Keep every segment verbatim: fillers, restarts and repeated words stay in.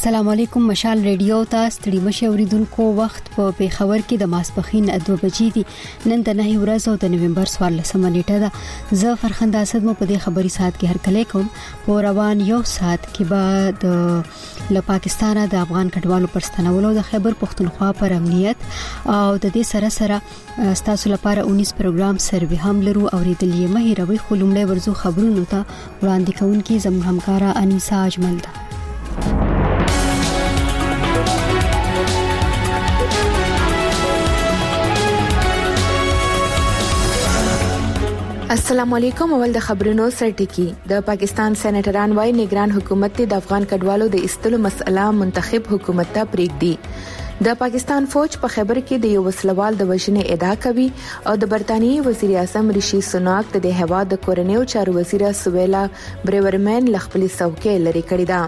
السلام علیکم. مشال ریډیو ته ستړي مشه اوریدونکو وخت په پیښور کې د ماسپخین دوه بجې دي. نن د نه ورځ او د نومبر څوارلسمه نیټه ده. زه فرخنده اسد مو په دې خبري ساعت کې هرکلی کوم. په روان یو ساعت کې به د له پاکستان د افغان کډوالو پر ستنولو د خیبر پختونخوا پر امنیت او د دې سره سره ستاسو لپاره اونیس پروګرام سروي هم لرو. اوریدلې مه هیروئ. خلومړی ورزو خبرونو ته وړاندې کوونکی زموږ همکارا انیسا اجمل ده. السلام علیکم. اول د خبرونو سرټکی. د پاکستان سېنیټران وايي نگران حکومت د افغان کډوالو د استلو مسله منتخب حکومت ته پریږدي. د پاکستان فوج په خیبر کې د یو وسلوال د وژنې ادعا کوي او د برتانیې وزیر اعظم ریشي سوناک د هیواد د کورنیو چارو وزیر سویلا بریورمن لخپل څوکۍ لري کړی ده.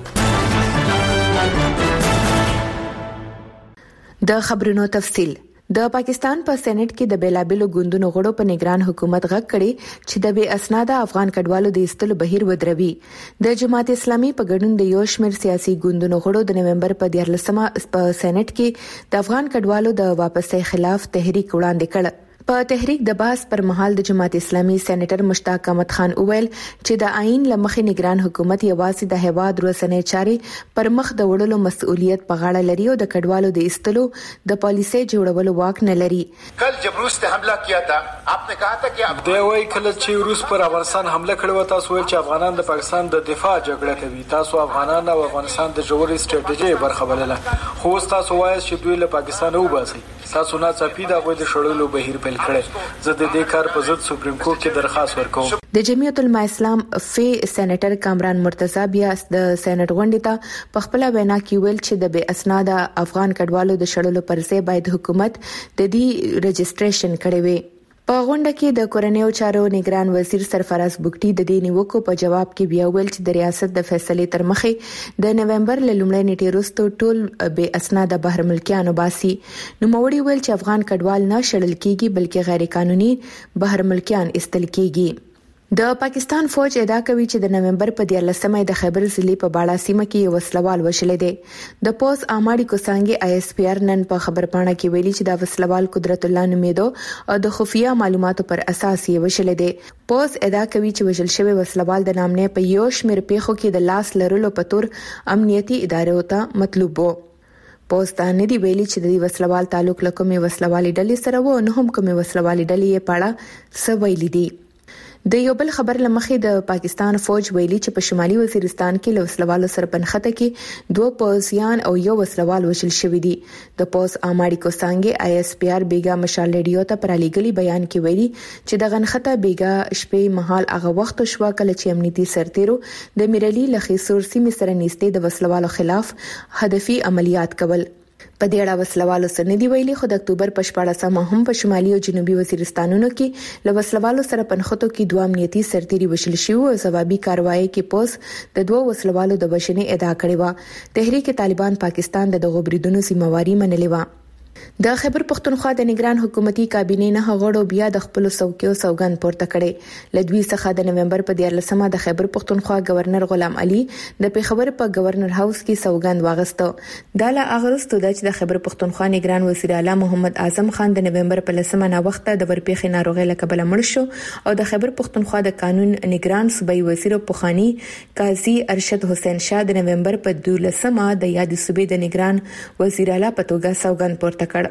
د خبرونو تفصیل. د پاکستان په سېنات کې د بیلابلو ګوندونو غړو په نگران حکومت غږ کړي چې د بې اسناده افغان کډوالو د ایستلو بهیر ودروي. د جماعت اسلامي په ګډون د یو شمېر سیاسي ګوندونو غړو د نومبر په دیارلسمه په سېنات کې د افغان کډوالو د واپسۍ خلاف تحریک وړاندې کړ. په تحریک د باس پر مهال د جماعت اسلامي سېنیټر مشتاق احمد خان وویل چې د آئین لمخې نگران حکومت یوازې د هیواد روسنې چارې پر مخ د وړلو مسؤلیت په غاړه لري او د کډوالو د ایستلو د پالیسۍ جوړولو واک نه لري. کل جب روس نے حمله کیا تھا آپ نے کہا تھا کہ اب دی وای کله چې روس پر افغانستان حمله کړې و تاسو ویل چې افغانان د پاکستان د دفاع جګړه کوي. تاسو افغانان او افغانستان د جوړې سټریټیجي برخه بلله. خو تاسو وایي چې دوی له پاکستان وباسي. تاسو نه چپی دا غوې د شړلو بهیر پیل کړي. زه د دې کار په ضد سپریم کورټ کې درخواست ورکوم. د جمعیت العلماء اسلام فی سېنیټر کامران مرتضی بیا د سېنات غونډې ته په خپل وینا کې ویل چې د بې اسناده افغان کډوالو د شړلو پر ځای باید حکومت د دې رجسټریشن کړي وي. په غونډه کې د کورنیو چارو نگران وزیر سرفراز بوګټي د دې نیوکو په جواب کې بیا ویل چې د ریاست د فیصلې تر مخې د نومبر له لومړۍ نیټې وروسته ټول بې اسناده بهر ملکیانو باسي. نو موري ویل چې افغان کډوال نه شړل کیږي بلکې غیر قانوني بهر ملکیان استل کیږي. د پاکستان فوج ادعا کوي چې د نومبر په دیارلسمه د خیبر ضلع په باړا سیمه کې یو وسلوال وشلې دی. د پوز اماړي کوسانګي آی اس پی آر نن په خبرپاڼه کې ویلي چې دا وسلوال قدرت الله نومیدو او د خفیه معلوماتو پر اساس یې وشلې دی. پوز ادعا کوي چې وژل شوی وسلوال د نامنې په یو شمېر پیښو کې د لاس لرلو په تور امنیتي ادارو ته مطلوب وو. پوسټان دی ویلي چې د دې وسلوال تعلق له کومې وسلوالي ډلې سره وو نه هم کومې وسلوالي ډلې یې پاړه سویلي دي. د یو بل خبر لمخې د پاکستان فوج ویلي چې په شمالي وزیرستان کې له وسلوالو سره پنخته کې دوه پوځیان او یو وسلوال وشل شوی دي. د پوز اماړي کوسانګي آی اس پی آر بیګا مشال ریډیو ته پر لیګلی بیان کې ویلي چې د غنخته بیګا شپې مهال هغه وخت شو کله چې امنیتي سرتیرو د میرلی لخي سورسي مصر نيسته د وسلوالو خلاف هدفي عملیات کول. په دې اړه وسلوالو سره دی ویلي خو د اکتوبر په شپاړسمه هم په شمالي او جنوبي وزیرستانونو کې له وسلوالو سره پنخته کې دوه امنیتي سرتیري وشل شو او ځوابي کاروایی کې پوس د دوه وسلوالو د وژنې ادعا کړې و. تحریک طالبان پاکستان د دغو بریدونو ذمہواری منلې و. د خیبر پختونخوا د نگران حکومتي کابینې نه غړو بیا د خپل څوکیو سوګند پورته کړي. لدوی څخه د نومبر په دیارلسمه د خیبر پختونخوا گورنر غلام علي د پیښور په گورنر هاوس کې سوګند واغسته. دا لا اغرستو د د خیبر پختونخوا نگران وزیر اعلی محمد اعظم خان د نومبر په لسمه نا وخت د ورپېخې ناروغي له کبله مړ شو او د خیبر پختونخوا د قانون نگران صوبایي وزیر پوخانی قاضي ارشد حسین شاه د نومبر په دولسمه د یاد صوبې د نگران وزیر اعلی په توګه سوګند پورته کړ.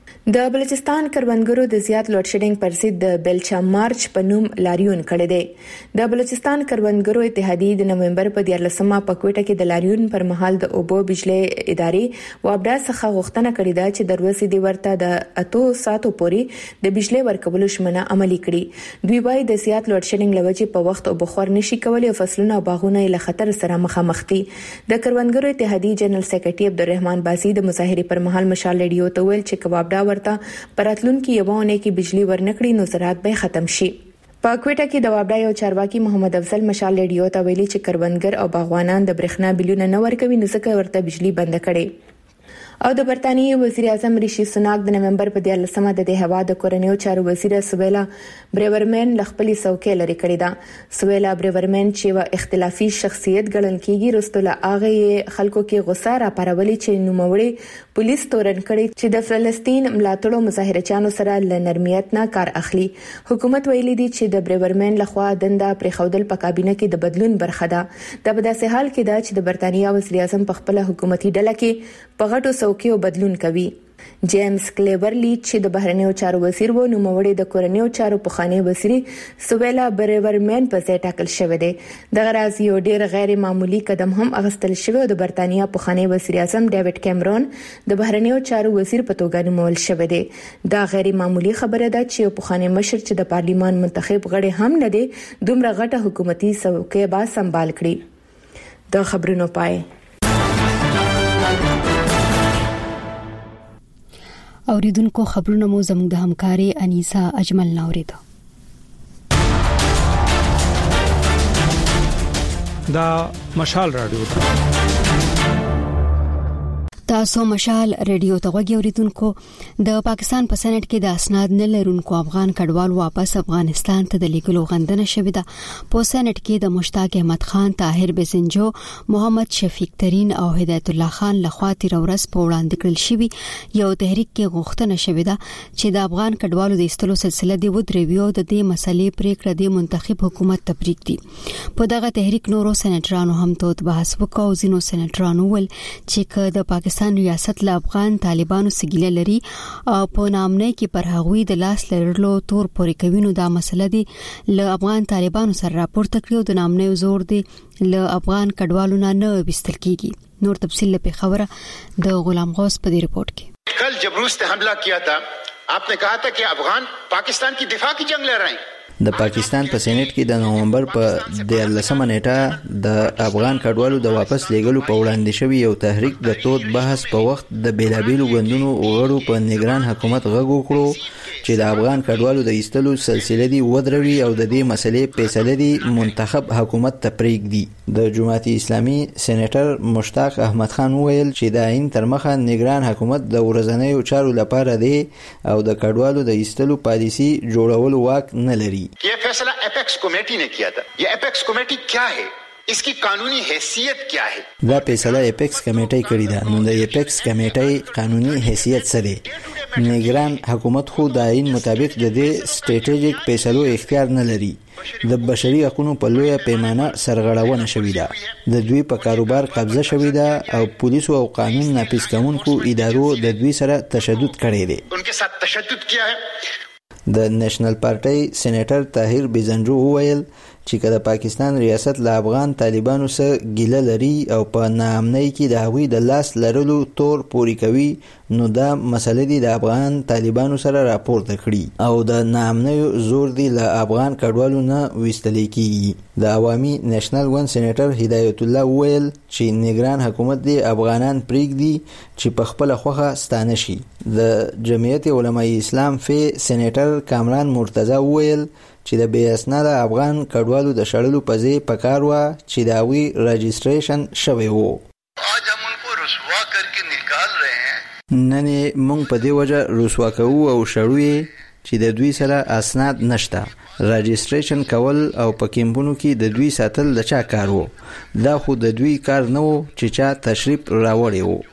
د بلوچستان کروندګرو د زیات لوډ شیډینګ پر ضد د بلچا مارچ په نوم لاریون کړی دی. د بلوچستان کروندګرو اتحادیې د نومبر په دیارلسمه په کوټه کې د لاریون پر مهال د اوبو بجلی ادارې وابډا څخه غوښتنه کړې ده چې د ورځې دی ورته د اتو ساتو پورې د بجلی ورکولو شمنه عملي کړي. دوی وايي د زیات لوډ شیډینګ لوجې په وخت او بخور نشي کولای او فصلونه او باغونه له خطر سره مخامخ دي. د کروندګرو اتحادیې جنرال سیکریټري عبدالرحمن بازي د مظاهرې پر مهال مشال ریډیو ته ویل چې کبابډا پراتلون کې یوونه کې بجلی ورنکړي نو زراعت به ختم شي. په کوټه کې د وابډا یو چارواکي محمد افضل مشال ریډیو ته ویلي چې کروندګر او باغوانان د برېښنا بلونه نه ورکوي نو ځکه ورته بجلی بند کړي. او د برتانیې وزیر اعظم ریشي سوناک د نومبر په دیارلسمه د دې هوا د کورنیو چارو وزیر سویلا بریورمن لخپلې څوکۍ لري کړې ده. سویلا بریورمن چې و اختلافي شخصیت ګڼل کیږي رستله اغه خلکو کې غوسه را پارولې چې نوموړي پولیس تورن کړي چې د فلسطین ملاتړو مظاهرچیانو سره ل نرمیت نه کار اخلي. حکومت ویلي دی چې د بریورمن لخوا دنده پرې خودل په کابینه کې د بدلون برخه ده. د بداسه حال کې دا چې د برتانیا وزیر اعظم په خپل حکومتي ډله کې په غټو څوکیو بدلون کوي. جیمز کلیورلی چې د بهرنیو چارو وزیر و نو موړي د کورنیو چارو په خانه وزیري سویلا بریورمن په ځای ټاکل شوی دی. د غراز یو ډیر غیر معمولی قدم هم اغستل شوی د برتانیا په خانه وزیر اعظم ډیوډ کیمرون د بهرنیو چارو وزیر په توګه نومول شوی دی. دا غیر معمولی خبره ده چې په خانه مشر چې د پارلیمان منتخب غړي هم نه دي دومره غټه حکومتي څوکۍ با سمبال کړي. د خبرونو پای اوریدونکو خبرونه مو زموږ د همکاري انیسا اجمل ناوریده. دا مشال رادیو تاسو مشال ریډیو ته غوږی اوریدونکو. د پاکستان په سېنات کې د اسناد نه لرونکو افغان کډوال واپس افغانستان ته د لیږلو غندنه شوې ده. په سېنات کې د مشتاق احمد خان، طاهر بزنجو، محمد شفیق ترین او هدایت الله خان لخوا تیر ورځ په وړاندې کړل شوی یو تحریک کې غوښتنه شوې ده چې د افغان کډوالو د ایستلو سلسله دی ودرېوي او د دې مسلې پریکړه د منتخب حکومت ته پریږدي. په دغه تحریک نورو سېناترانو هم توت بحث وکاو. ځینو سېناترانو ول چې د پاکستان ریاست له افغان طالبانو سګیله لري او په نامنۍ کې پر هغوی د لاس لرلو تور پورې کوي. نو دا مسله دی له افغان طالبانو سره راپورته کړو د نامنۍ زور دی له افغان کډوالو نه نه وستل کیږي. نور تفصیل په خبره د غلام غوث په دې رپورت کې. کل جب روس نے حملہ کیا تھا آپ نے کہا تھا کہ افغان پاکستان کی دفاع کی جنگ لڑ رہے ہیں. د پاکستان په سېنات کې د نومبر په دیارلسمه نیټه د افغان کډوالو د واپس لیږلو په وړاندې شوی یو تحریک د تود بحث په وخت د بیلابیلو غوندونو غړو په نگران حکومت غږ وکړو چې د افغان کډوالو د ایستلو سلسله دی ودروي او د دې مسلې فیصله دی منتخب حکومت ته پریږدي. د جماعت اسلامي سېنیټر مشتاق احمد خان ویل چې د عین تر مخه نگران حکومت د ورځنیو چارو لپاره دی او د کډوالو د ایستلو پالیسي جوړولو واک نه لري. یہ فیصلہ ایپیکس کمیٹی نے کیا تھا. یہ ایپیکس کمیٹی کیا ہے؟ اس کی قانونی حیثیت کیا ہے؟ دا فیصله ایپیکس کمیټي کړی دا. نو د ایپیکس کمیټي قانوني حیثیت څه دی؟ نگران حکومت خو د عین مطابق د دې سټریټیجیک فیصلو اختیار نه لري. د بشري حقوقو په لویه پیمانه سرغړونه شوې ده. د دوی په کاروبار قبضه شوې ده او پولیسو او قانون نافذ کوونکو ادارو د دوی سره تشدد کړی دی. انکه ساتھ تشدد کیا ہے؟ د نېشنل پارټي سېنیټر طاهر بزنجو وویل چې کله پاکستان ریاست له افغان طالبانو سره ګیله لري او په ناامنۍ کې د هغوی د لاس لرلو تور پوري کوي نو دا مسله دی د افغان طالبانو سره راپورته کړي او د ناامنۍ زور دی له افغان کډوالو نه وستل کیږي. د عوامي نېشنل ون سېنیټر هدایت الله ویل چې نگران حکومت دی افغانان پریږدي چې په خپل خوخه ستانه شي. د جمعیت علماء اسلام فی سېنیټر کامران مرتضی ویل چې د بې اسناده افغان کډوالو د شړلو په ځای پکار و چې دا وی رجسټریشن شوی وو. آج هم انکو رسوا کر کے نکال رہے ہیں. نن موږ په دې وجه رسوا کوو او شړو چې د دوی سره اسناد نشته. رجسټریشن کول او په کیمپونو کې د دوی ساتل د چا کار وو؟ دا خو د دوی کار نه وو چې چا تشریف راوړی وو.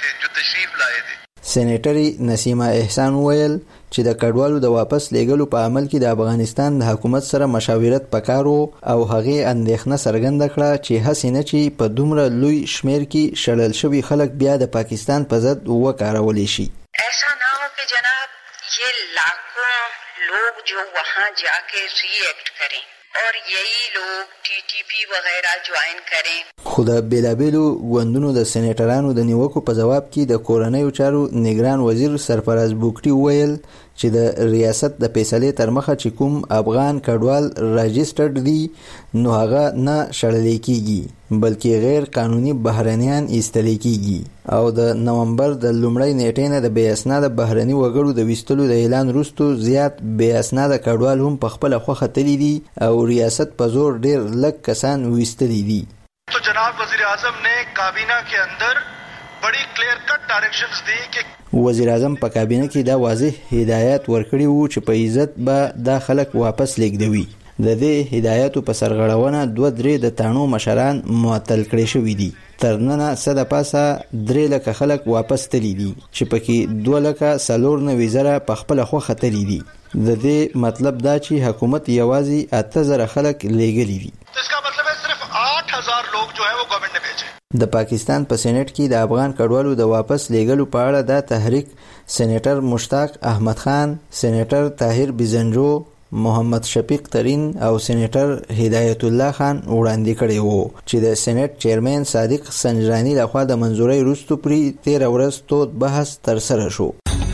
سېنیټر نسیمه احسان ویل چې د کډوالو د واپس لیږلو په عمل کې د افغانستان د حکومت سره مشاورت پکارو او هغه اندېښنه څرګنده کړه چې هڅه نه چې په دومره لوی شمیر کې شړل شوی خلک بیا د پاکستان په ضد وکارول شي. ایسا نہ ہو کہ جناب یہ لاکھوں لوگ جو وہاں جا کے ری ایکٹ کریں اور یہی لوگ ٹی ٹی پی وغیرہ جوائن کریں. خو د بیلابیلو غوندونو د سېنیټرانو د نیوکو په جواب کې د کورنیو چارو نگران وزیر سرفراز بوکټي ویل چې د ریاست د فیصلې تر مخه چې کوم افغان کډوال راجسترډ دي نو هغه نه شړل کیږي بلکې غیر قانوني بهرنیان ایستل کیږي او د نومبر د لومړۍ نیټې نه د بې اسناده بهرني وګړو د وستلو د اعلان وروسته زیات بې اسناده کډوال هم په خپل خوخه تللی دي او ریاست په زور ډیر لږ کسان وستلی دي. تو جناب وزیر اعظم نے کابینہ کے اندر बड़ी clear cut directions दी कि وزیر اعظم په کابینه کې دا واضح هدایت ورکړي وو چې په عزت به دا خلک واپس لیږدوي. د دې هدایتو په سرغړونه دوه درې د تانو مشران معطل کړي شوي دي. تر ننه څه د پاسه درې لکه خلک واپس تللی دي چې پکې دوه لکه څلور نوي زره په خپله خوښه تللی دي. د دې مطلب دا چې حکومت یوازې اته زره خلک لیږلي دي. इसका मतलब है सिर्फ आठ हज़ार लोग जो है वो गवर्नमेंट ने भेजे. د پاکستان په سېنات کې د افغان کډوالو د واپس لیږلو په اړه د تحریک سېنیټر مشتاق احمد خان، سېنیټر طاهر بیزنجو، محمد شفیق ترین او سېنیټر هدایت الله خان وړاندې کړی وو چې د سېنات چیرمن صادق سنجرانی لخوا د منځوري وروسته پرې تیر ورځ تود بحث تر سره شو.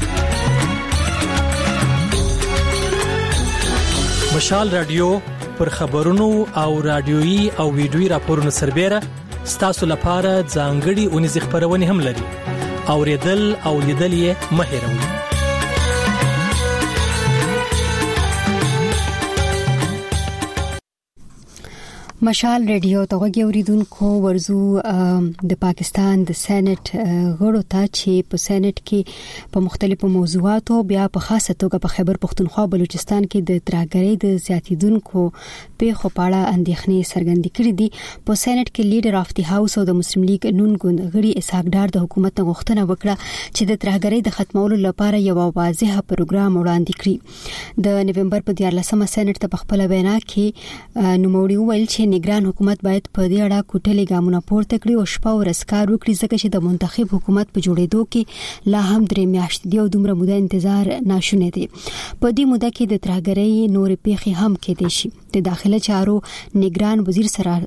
مشال رادیو پر خبرونو او رادیويي او ویډیويي راپورونو سربېره ستاسو لپاره ځانګړي اونیز خبرونه هم لري. اوریدل او لیدل یې مه هېروئ. مشال ریډیو ته غوږی اوریدونکو ورزو د پاکستان د سېنات غړو ته چې په سېنات کې په مختلفو موضوعاتو بیا په خاصه توګه په خیبر پختونخوا بلوچستان کې د ترهګرۍ د زیاتیدونکو پیښو په اړه اندېښنې څرګندې کړې دي. په سېنات کې لیډر اف دی هاوس او د مسلم لیگ نون ګوند غړي اسحاق ډار د حکومت غوښتنه وکړه چې د ترهګرۍ د ختمولو لپاره یو واضح پروګرام وړاندې کړي. د نوومبر په دیارلسمه سېنات ته په خپل وینا کې نوموړي وویل چې نگران حکومت باید په دې اړه کوټلې ګامونه پورته کړي او شپه او ورځ کار وکړي ځکه چې د منتخب حکومت په جوړېدو کې لا هم درې میاشتې دی او دومره موده انتظار ناشونی دی. په دې موده کې د ترهګرۍ نورې پیښې هم کېدای شي. د داخله چارو نگران وزیر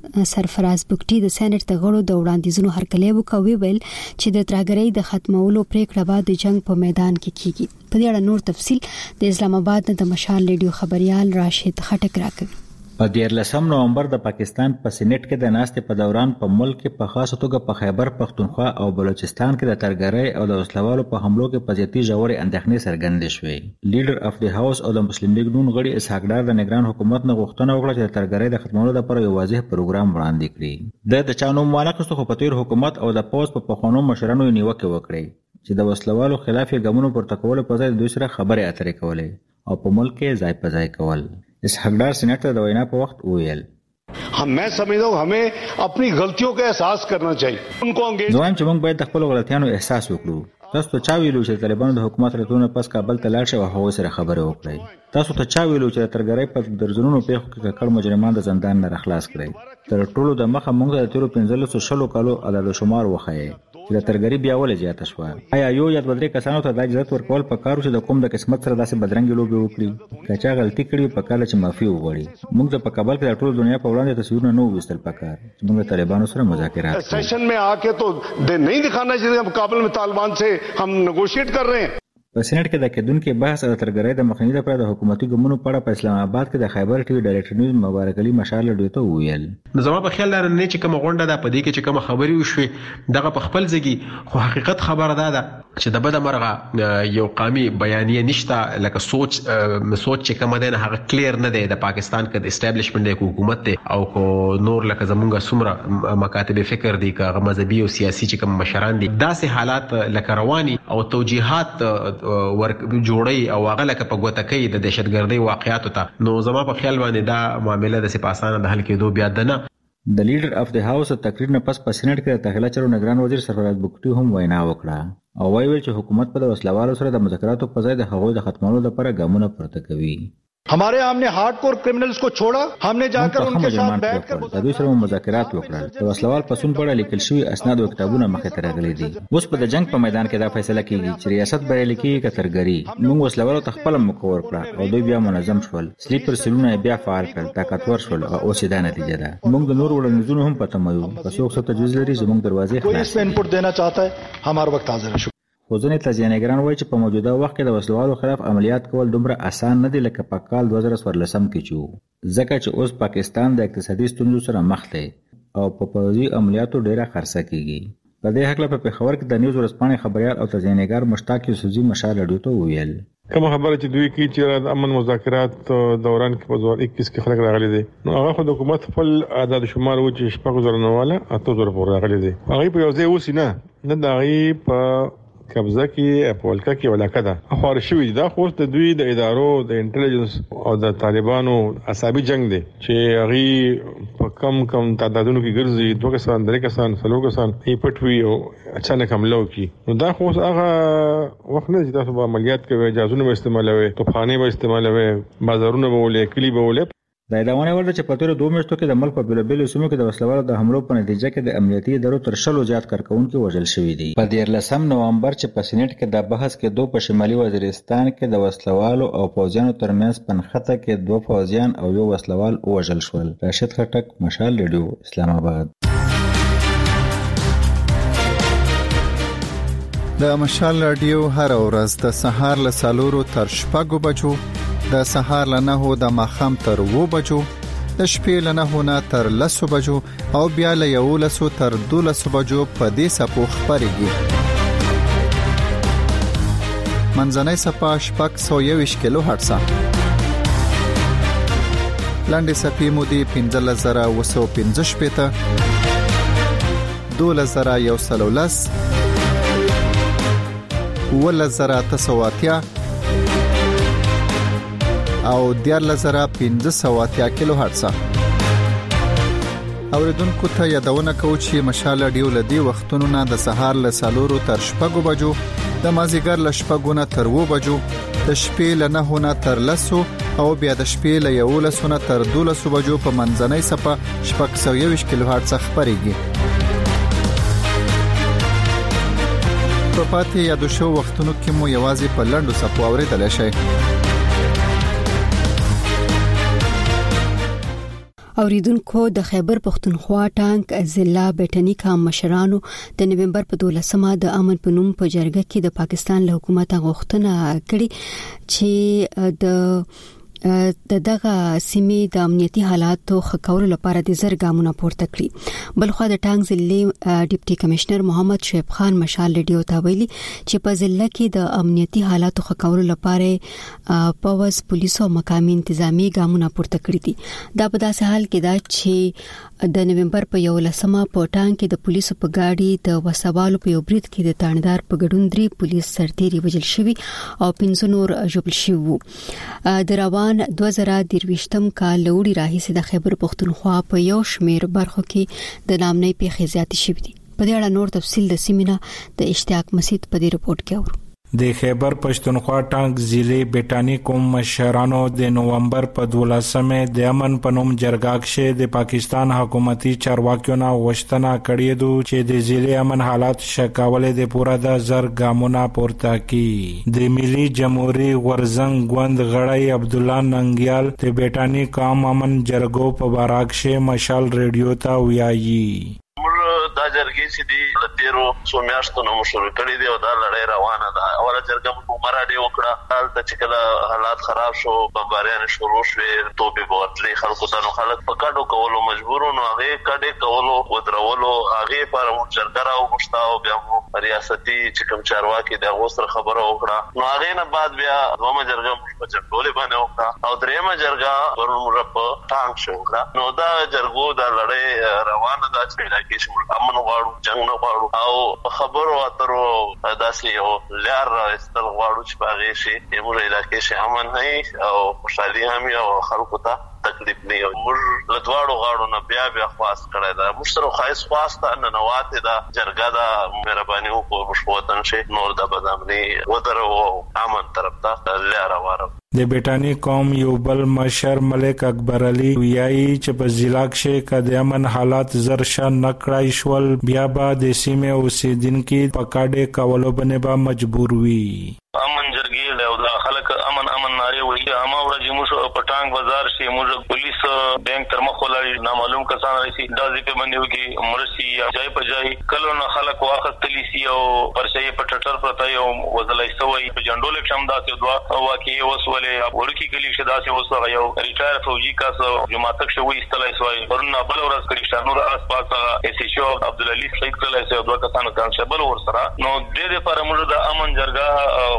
سرفراز بګټي د سېنات د غړو د وړاندیزونو هرکلی وکوي ویل چې د ترهګرۍ د ختمولو پریکړه به د جنگ په میدان کې کیږي. په دې اړه نور تفصیل د اسلام آباد د مشال ریډیو خبريال راشد خټک راکوي. په دیارلسم نومبر د پاکستان په سېنات کې د ناستې په دوران په ملک کې په خاصه توګه په خیبر پختونخوا او بلوچستان کې د ترهګرۍ او د وسلوالو په حملو کې په زیاتې ژورې اندېښنې څرګندې شوې. لیډر اف دی هاوس او د مسلم لیگ نون غړي اسحاق ډار د نگران حکومت نه غوښتنه وکړه چې د ترهګرۍ د ختمولو لپاره یو واضح پروګرام وړاندې کړي. د د چا نوم وانخیستو خو په تیر حکومت او د پوز په پخوانو مشرانو یې نیوکې وکړې چې د وسلوالو خلاف یې ګامونو پورته کولو په ځای د دوی سره خبرې اترې کولې او په ملک کې ځای په ځای کول. اسحاق ډار سېنات ته د وینا په وخت وویل हम मैं समझता हूँ हमें अपनी गलतियों का एहसास करना चाहिए. उनको अंग्रेज دوام چې موږ باید د خپل غلطیانو احساس وکړو. تاسو ته چا ویلو چې طالبانو د حکومت راتلونه پس کابل ته لاړ شي او هغوی سره خبرې وکړي؟ تاسو ته چا ویلو چې د ترهګرۍ په درځنونو پیښو کې ککړ مجرمان د زندان نه راخلاص کړي؟ تر ټولو د مخه موږ د تیرو پنځلسو شلو کالو عدد شمار وښیي چې د ترهګرۍ بیا ولې زیاته شوه. آیا یو یا دوه درې کسانو ته دا اجازه ورکول پکار چې د کوم د قسمت سره داسې بدرنګې لوبې وکړي؟ که چا غلطي کړې په کال چې معافي وغواړي. موږ د په کابل کې د ټولو دنیا په وړاندې تصویرونه نه وویستل پکار چې موږ د طالبانو سره مذاکرات सेशन में आके तो नहीं दिखाना चाहिए हम काबुल में तालिबान से हम नेगोशिएट कर रहे हैं. په سېنات کې د کېدونکو بحث او ترهګرۍ د مخنیوي لپاره د حکومتي ګامونو په اړه په اسلام آباد کې د خیبر ټي وي ډایرکټر نیوز مبارک علي مشال ډیو ته وویل نو زما په خیال لري نه چې کوم غونډه ده په دې کې چې کوم خبري وشوي دغه په خپل ځګي خو حقیقت خبره ده چې د بده مرغه یو قامي بیانیه نشته لکه سوچ سوچ چې کوم ده نه هغه کلیر نه دی د پاکستان کې د اسټابلیشمنت د حکومت دی او کو نور لکه زمونږ سمره مکاتب فکر دي که مذهبي او سیاسي چې کوم مشران دي داسې حالات لکه رواني او توجیهات ورک جوړي او هغه لکه په ګوته کوي د دهشتګردۍ واقعیاتو ته نو زما په خیال باندې دا معاملې د سپاسانه د حل کېدو بیا ده نه. د لیډر اف د هاوس تقریر نه پس په سېنات کې د داخله چارو نگران وزیر سرفراز بګټي هم وینا وکړه او وایي چې حکومت په وسلوالو سره د مذاکراتو په ځای د هغوی د ختمولو لپاره ګامونه پورته کوي. हमारे हमने हार्डकोर क्रिमिनल्स को छोड़ा हमने जाकर उनके साथ बैठकर د دوی سره مذاکرات وکړل. د وسلوال پسون په اړه لیکل شوی اسناد او کتابونه مخې ته راغلي دي. اوس په د جنگ په میدان کې دا فیصله کیږي چې ریاست بریالي کیږي که ترهګري. موږ وسلوالو ته خپل مکور کړه او دوی بیا منظم شول. سلیپر سلونه بیا فعال کړل، طاقتور شول او اوس دا نتیجه ده. موږ د نور وړاندیزونو هم پته مایو. که څوک څه تجویز لري زموږ دروازې خلاص. کوئی اس میں انپوٹ دینا چاہتا ہے ہمارا وقت حاضر ہے. خو ځینې تجزیه‌نګران وایي چې په موجوده وخت کې د وسلوالو خلاف عملیات کول دومره اسان نه دي لکه په کال دوه زره څوارلسم کې چې ځکه چې اوس پاکستان د اقتصادي ستونزو سره مخ دی او په پوځي عملیاتو ډیره خرڅه کیږي. په دې هکله په پېښور کې د نیوز ورځپاڼې خبريال او تجزیه‌نګار مشتاق یوسفزي مشال ډیو ته وویل کوم خبره چې دوی کې چې د امن مذاکرات دوران کې په دوه هزار اکیس کې خلک راغلي دي نو هغه خو د حکومت خپل عدد شمار و چې شپږ زره نواله اته زره پورې راغلي دي هغه په یو ځای اوسې نه نه د هغه په قبضه کې په ولکه کې ولاکه ده خو شوې دا خو د دوی د ادارو د انټيليجنس او د طالبانو عصابي جنگ دی چې هغه په کم کم تعدادونو کې ګرځي دوه کسان درې کسان څلور کسان یې پټوي او اچانک حمله وکړي نو دا خو هغه وخت نه چې تاسو به عملیات کوي جازونه به استعمالوي توپخانه به استعمالوي بازارونه به ولې کلی به ولې د اعلانونه ورته چې په تیر دوه میاشتو کې د ملک په بیلابیلو سیمو کې د وسلوالو د حملو په نتیجه کې د امنیتي ادارو تر شلو زیات کارکونکو وژل شوي دي په دیارلسم نومبر چې په سېنات کې د بحث کې دوه په شمالي وزیرستان کې د وسلوالو او پوځیانو ترمنځ پنخته کې دوه پوځیان او یو وسلوال وژل شول راشد خټک مشال ریډیو اسلام آباد د مشال رادیو هر ورځ د سهار له سالورو تر شپږو بجو د سهار له نهو د ماښام تر اوو بجو د شپې له نهو نه تر لسو بجو او بیا له یولسو تر دولسو بجو په دې سپو خپرېږي منځنۍ سپه شپږ سوه یوویشت کیلو هرټزه لنډې سپې مو دي پنځلس زره اوه سوه پنځه شپېته دولس زره یو سل او لس اوولس زره اته سوه اتیا او دیارلس زره پنځه سوه اتیا کیلو هرټزه اوریدونکو ته یادونه کوم چې مشال رادیو لدی وختونو نه د سهار له سالورو تر شپږو بجو د مازیګر له شپږو نه تر اوو بجو د شپې له نهو نه تر لسو او بیا د شپې له یولسو نه تر دولسو بجو په منځنۍ سپه شپږ سوه یوویشت کیلو هرټزه خپرېږي په پاتې یادو شو وختونو کې مو یوازې په لنډو سپو اوریدلی شئ اوریدونکو د خیبر پختونخوا ټانک ضلع بیٹنی کا مشرانو د نومبر په دولسمه د امن په نوم په جرګه کې د پاکستان له حکومت غوښتنه کړې چې د د دغه سیمې د امنیتي حالاتو ښه کولو لپاره د زرګامونه پورته کړی بلخو د ټانک ضلع ډیپټي کمشنر محمد شعیب خان مشال ریډیو ته ویلي چې په ضلع کې د امنیتي حالاتو ښه کولو لپاره پولیس پولیسو مقامي انتظامی ګامونه پورته کړی دي دا په داسې حال کې دا چې د نومبر په یولسمه په ټانک کې د پولیسو په گاډي د وسوالو په یو برید کې د تاندار په ګډون درې پولیس سرتیري وژل شوي او پنځه نور ژوبل شوي د روان دوه زره درویشتم کال لوړی راهیسې د خیبر پختونخوا په یو شمېر برخو کې د نامنۍ پیښې زیاتې شوې دي په دې اړه نور تفصیل د سیمینار د اشتیاق مسعود په دې رپورت کې اورو د خیبر پښتونخوا ټانک ضلع بیٹانی کوم مشرانو د نومبر په دولسمه د امن په نوم جرګه کې د پاکستان حکومتي چارواکیو نه غوښتنه کړې ده چې د ضلع امن حالات شکاولې د پورا د زر ګامونه پورته کړي د ملي جمهوریت غورزنګ غوند غړی عبد الله ننګیال د بیٹانی قوم امن جرګو په باراک کې مشال ریډیو ته ویایي دا جرګې چې دی د تیرو څو میاشتو نو شروع کړې دی او دا لړۍ روانه ده اوله جرګه مو مراډي وکړه حالت چې کله حالات خراب شو بمباریان شروع شوې توبې بورتلې خلکو ته نو خلک په کډو کولو مجبور نو هغه کډې کولو ودرولو هغه پر مو جرګه راو غوښتاو بیا مو ریاستي چې کوم چارواکي د غوستر خبره وکړه نو هغه نه بعد بیا دومره جرګه په جرګولې باندې وکړه او درېمه جرګه ورمره په ټانک شو نو دا جرګو دا لړۍ روانه ده چې علاقې امن غواړو جنگ نه غواړو او خبرو اترو داسې یو لار استل غواړو چې باغې شي یمو علاقې شي امن نه او خوشحالي هم او خلکو ته تکلیف نه وي موږ لدواړو غواړو نه بیا بیا خواست کړی دا موږ سره خاص خواست نه نواته دا جرګه دا مهرباني وکړو مشوتن شي نور د بدامني ودرو امن طرف ته لار واره د بیٹانی قوم یو بل مشر ملک اکبر علي ویایي چې په ضلع کې د امن حالات زرشا نکړای شول بیا به د سیمې اوسیدونکو په کاډه کولو باندې به مجبور وي امن جرګې له دا خلک امن امن ناره وایي اما ورځې موږ په ټانک بازار شي موږ پولیس بینک تر مخ ولای نامعلوم کسان راشي دا ځکه باندې وږي مرسي یا ځای په ځای کله نه خلک واخستلی سي او پرشي په ټټر پرته یو وزلای سوی په جندول کښم داسې دوا واقعي وسولې ورکی کلی شدا سي وسره یو ریټایر فوجي کاس جماعت شوی استلای سوی ورنه بل ورځ کړي شانور اس پاس اس شو عبد العلی شیخ کله سي دوا کسان کانسټیبل ور سره نو د دې لپاره موږ د امن جرګه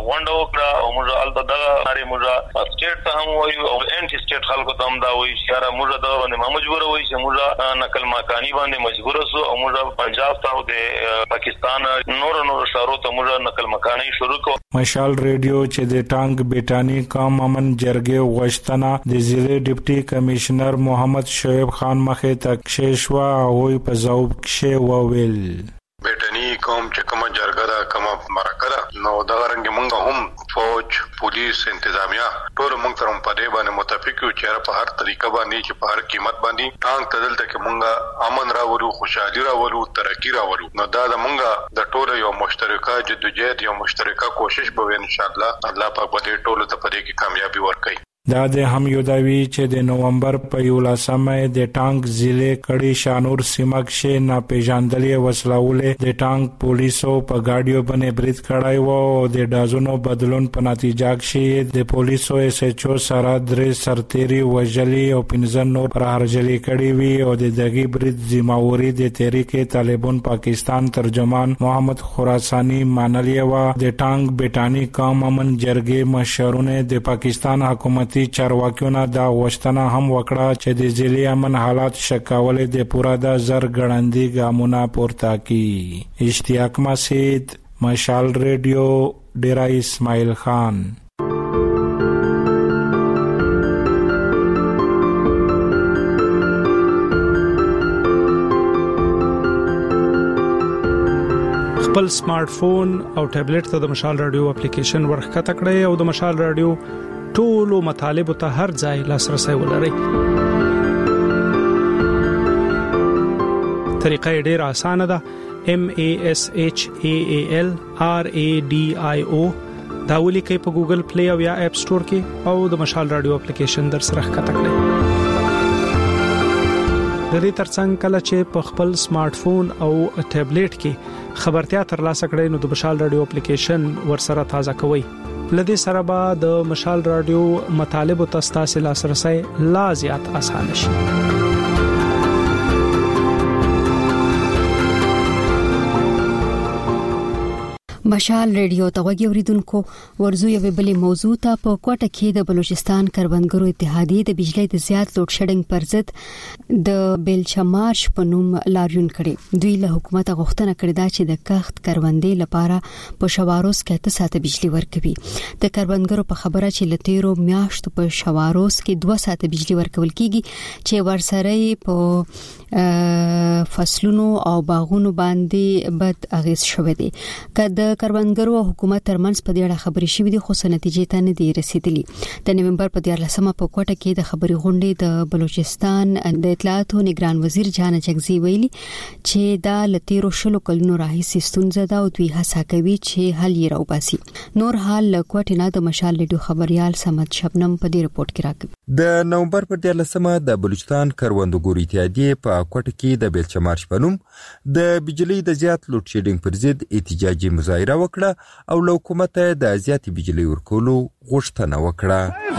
غونډه وکړه او موږ البته دغه لري موږ سټیټ ته هم وایو او انټي سټیټ خلکو ته هم دا وایي چې را موږ دغه باندې مجبور وایي چې موږ نقل مکانی باندې مجبور سو او موږ پنجاب ته او د پاکستان نور نور شهرو ته موږ نقل مکانی شروع کړو. مشال ریډیو چې د ټانګ بیٹانی قام امن جرګې غوښتنه د ضلع ډیپټي کمشنر محمد شعیب خان مخې ته کښېښوه او په ځواب کې وویل بیٹنی قوم چې کومه جرګه ده کومه مرکه ده نو دا رنګ مونږ هم فوج پولیس انتظامیه ټول مونږ سره په دې باندې متفق یو چې په هر طریقه باندې چې په هر قیمت باندې ټانګ تدل ته کې مونږ امن راوړو خوشحالي راوړو ترقی راوړو نو دا د مونږ د ټول یو مشترکه جدوجہد یو مشترکه کوشش به ان شاء الله الله پاک به ټول ته په دې کې کامیابی ورکړي. دا د هم یو داوی چې د نومبر په یولسمه د ټانګ ضلع کړي شانور سیمه کې ناپېژاندلې وسلهولې د ټانګ پولیسو په گاډیو باندې برید کړای وو او د دازونو بدلون په نتیجه کې د پولیسو اس ایچ او سره درې سرتيري وجلي او پنځه نور پرهرجلي کړي وي او د دغه برید ذمہواری د تحریک طالبان پاکستان ترجمان محمد خراسانی مانلی و د ټانګ بیٹانی قام امن جرګې مشرونه د پاکستان حکومت چارواکیونه دا غوښتنه هم وکړه چې د ضلع امن حالات شکاولې د پورا د زر غړندې ګامونه پورته کړي. اشتیاق مسعود مشال ریډیو ډیرا اسماعیل خان. خپل سمارټ فون او ټابلیټ ته د مشال رادیو اپلیکیشن ورخکته کړئ او د مشال رادیو ټولو مطالب ته هر ځای لاسرسي ولرئ. طریقه ډیره اسانه ده. M A S H A A L R A D I O دا ولیکئ په ګوګل پلی او یا اپ سٹور کې او د مشال رادیو اپلیکیشن در سره ښکته کړئ. د دې ترڅنګ کله چې په خپل سمارټ فون او ټابلیټ کې خبرتیا ترلاسه کړئ نو د مشال رادیو اپلیکیشن ورسره تازه کوئ. لدې سره به د مشال رادیو مطالب او تاسو لاسرسي لا زیات آسان شي. مشال ریډیو ته وګورئ اوریدونکو ورزو یو بلې موضوع ته په کوټه کې د بلوچستان کروندګرو اتحادیې د بجلی د زیات لوډ شیډینګ پر ضد د بیلچا مارش په نوم لاریون کړي. دوی له حکومت غوښتنه کړې ده چې د کښت کروندې لپاره په شواروس کې اته ساعته بجلی ورکوي. د کروندګرو په خبره چې لتیرو میاشتو په شواروس کې دوه ساعته بجلی ورکول کیږي چې ورسره په فصلونو او باغونو باندې بد اغیز شوه دي. کله کروندګرو او حکومت ترمنځ په دې اړه خبرې شوې دي خو نتیجې ته نه دي رسیدلې. د نومبر په دیارلسمه په کوټه کې د خبري غونډې د بلوچستان د اطلاعات او نگران وزیر جان چغزي ویلي چې دا لتیرو شلو کلونو راهیسې ستونزه ده او دوی هڅه کوي چې حل یې راوباسي. نور حال کوټه نه د مشال ریډیو خبريال سمت شبنم په دې رپورت کې راکوي. د نومبر په دیارلسمه د بلوچستان کروندګرو اتحادیې په کوټه کې د بیلچا مارش په نوم د بجلی د زیات لوډ شیډینګ پر ضد احتجاجي مظاهره وکړه او له حکومت د زیات بجلی ورکولو غوښتنه وکړه.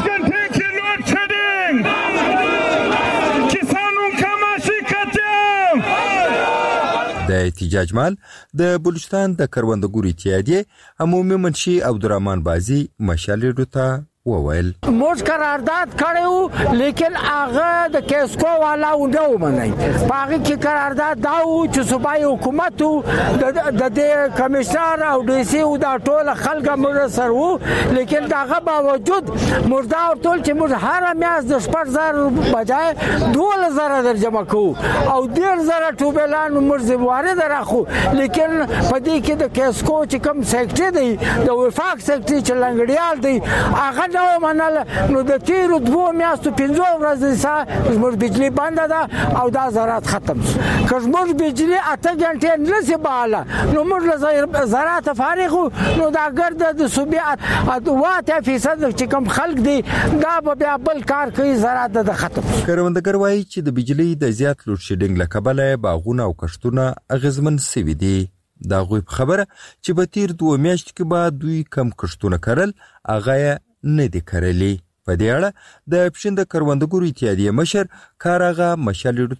د احتجاج مال د بلوچستان د کروندګرو اتحادیې عمومي منشي عبدالرحمن بازي مشال ریډیو ته وویل موږ قرارداد کړو لیکن هغه د کیسکو والا ونه ومني. باغی کې قرارداد دا و چې صوبایي حکومت د د کمشنر او ډي سي او د ټول خلک موږ سره وو لیکن داغه باوجود مردا او ټول چې موږ هر میاس د شپږ زره بجای دوه زره در جمع کوو او ډیر زره ټوبلان موږ زمواري درخو لیکن په دې کې د کیسکو چې کوم سیکټري دی د وفاق سیکټري چې لنګړیال دی هغه نو منل نو د تیرو دوه میاشتو پنځه ورځې سره زموږ بجلی بنده ده او دا زراعت ختم شو. که زموږ بجلی اته غنټې نه سي باله نو موږ له زراعت فارغ نو دا ګرد د صوبې اته فیصد چې کوم خلک دي دا به بیا بل کار کوي زراعت د ختم. کروندګر وایي چې د بجلی د زیات لوډ شیډینګ له کبله باغونه او کښتونه اغیزمن سوي دي. دا غوي خبره چې به تیر دوه میاشتې کې بعد دوی کم کښتونه کړل هغه نه دي کړلې. په دې اړه د پښند کروندګرو اتحادیې مشر کارغه مشالډو ته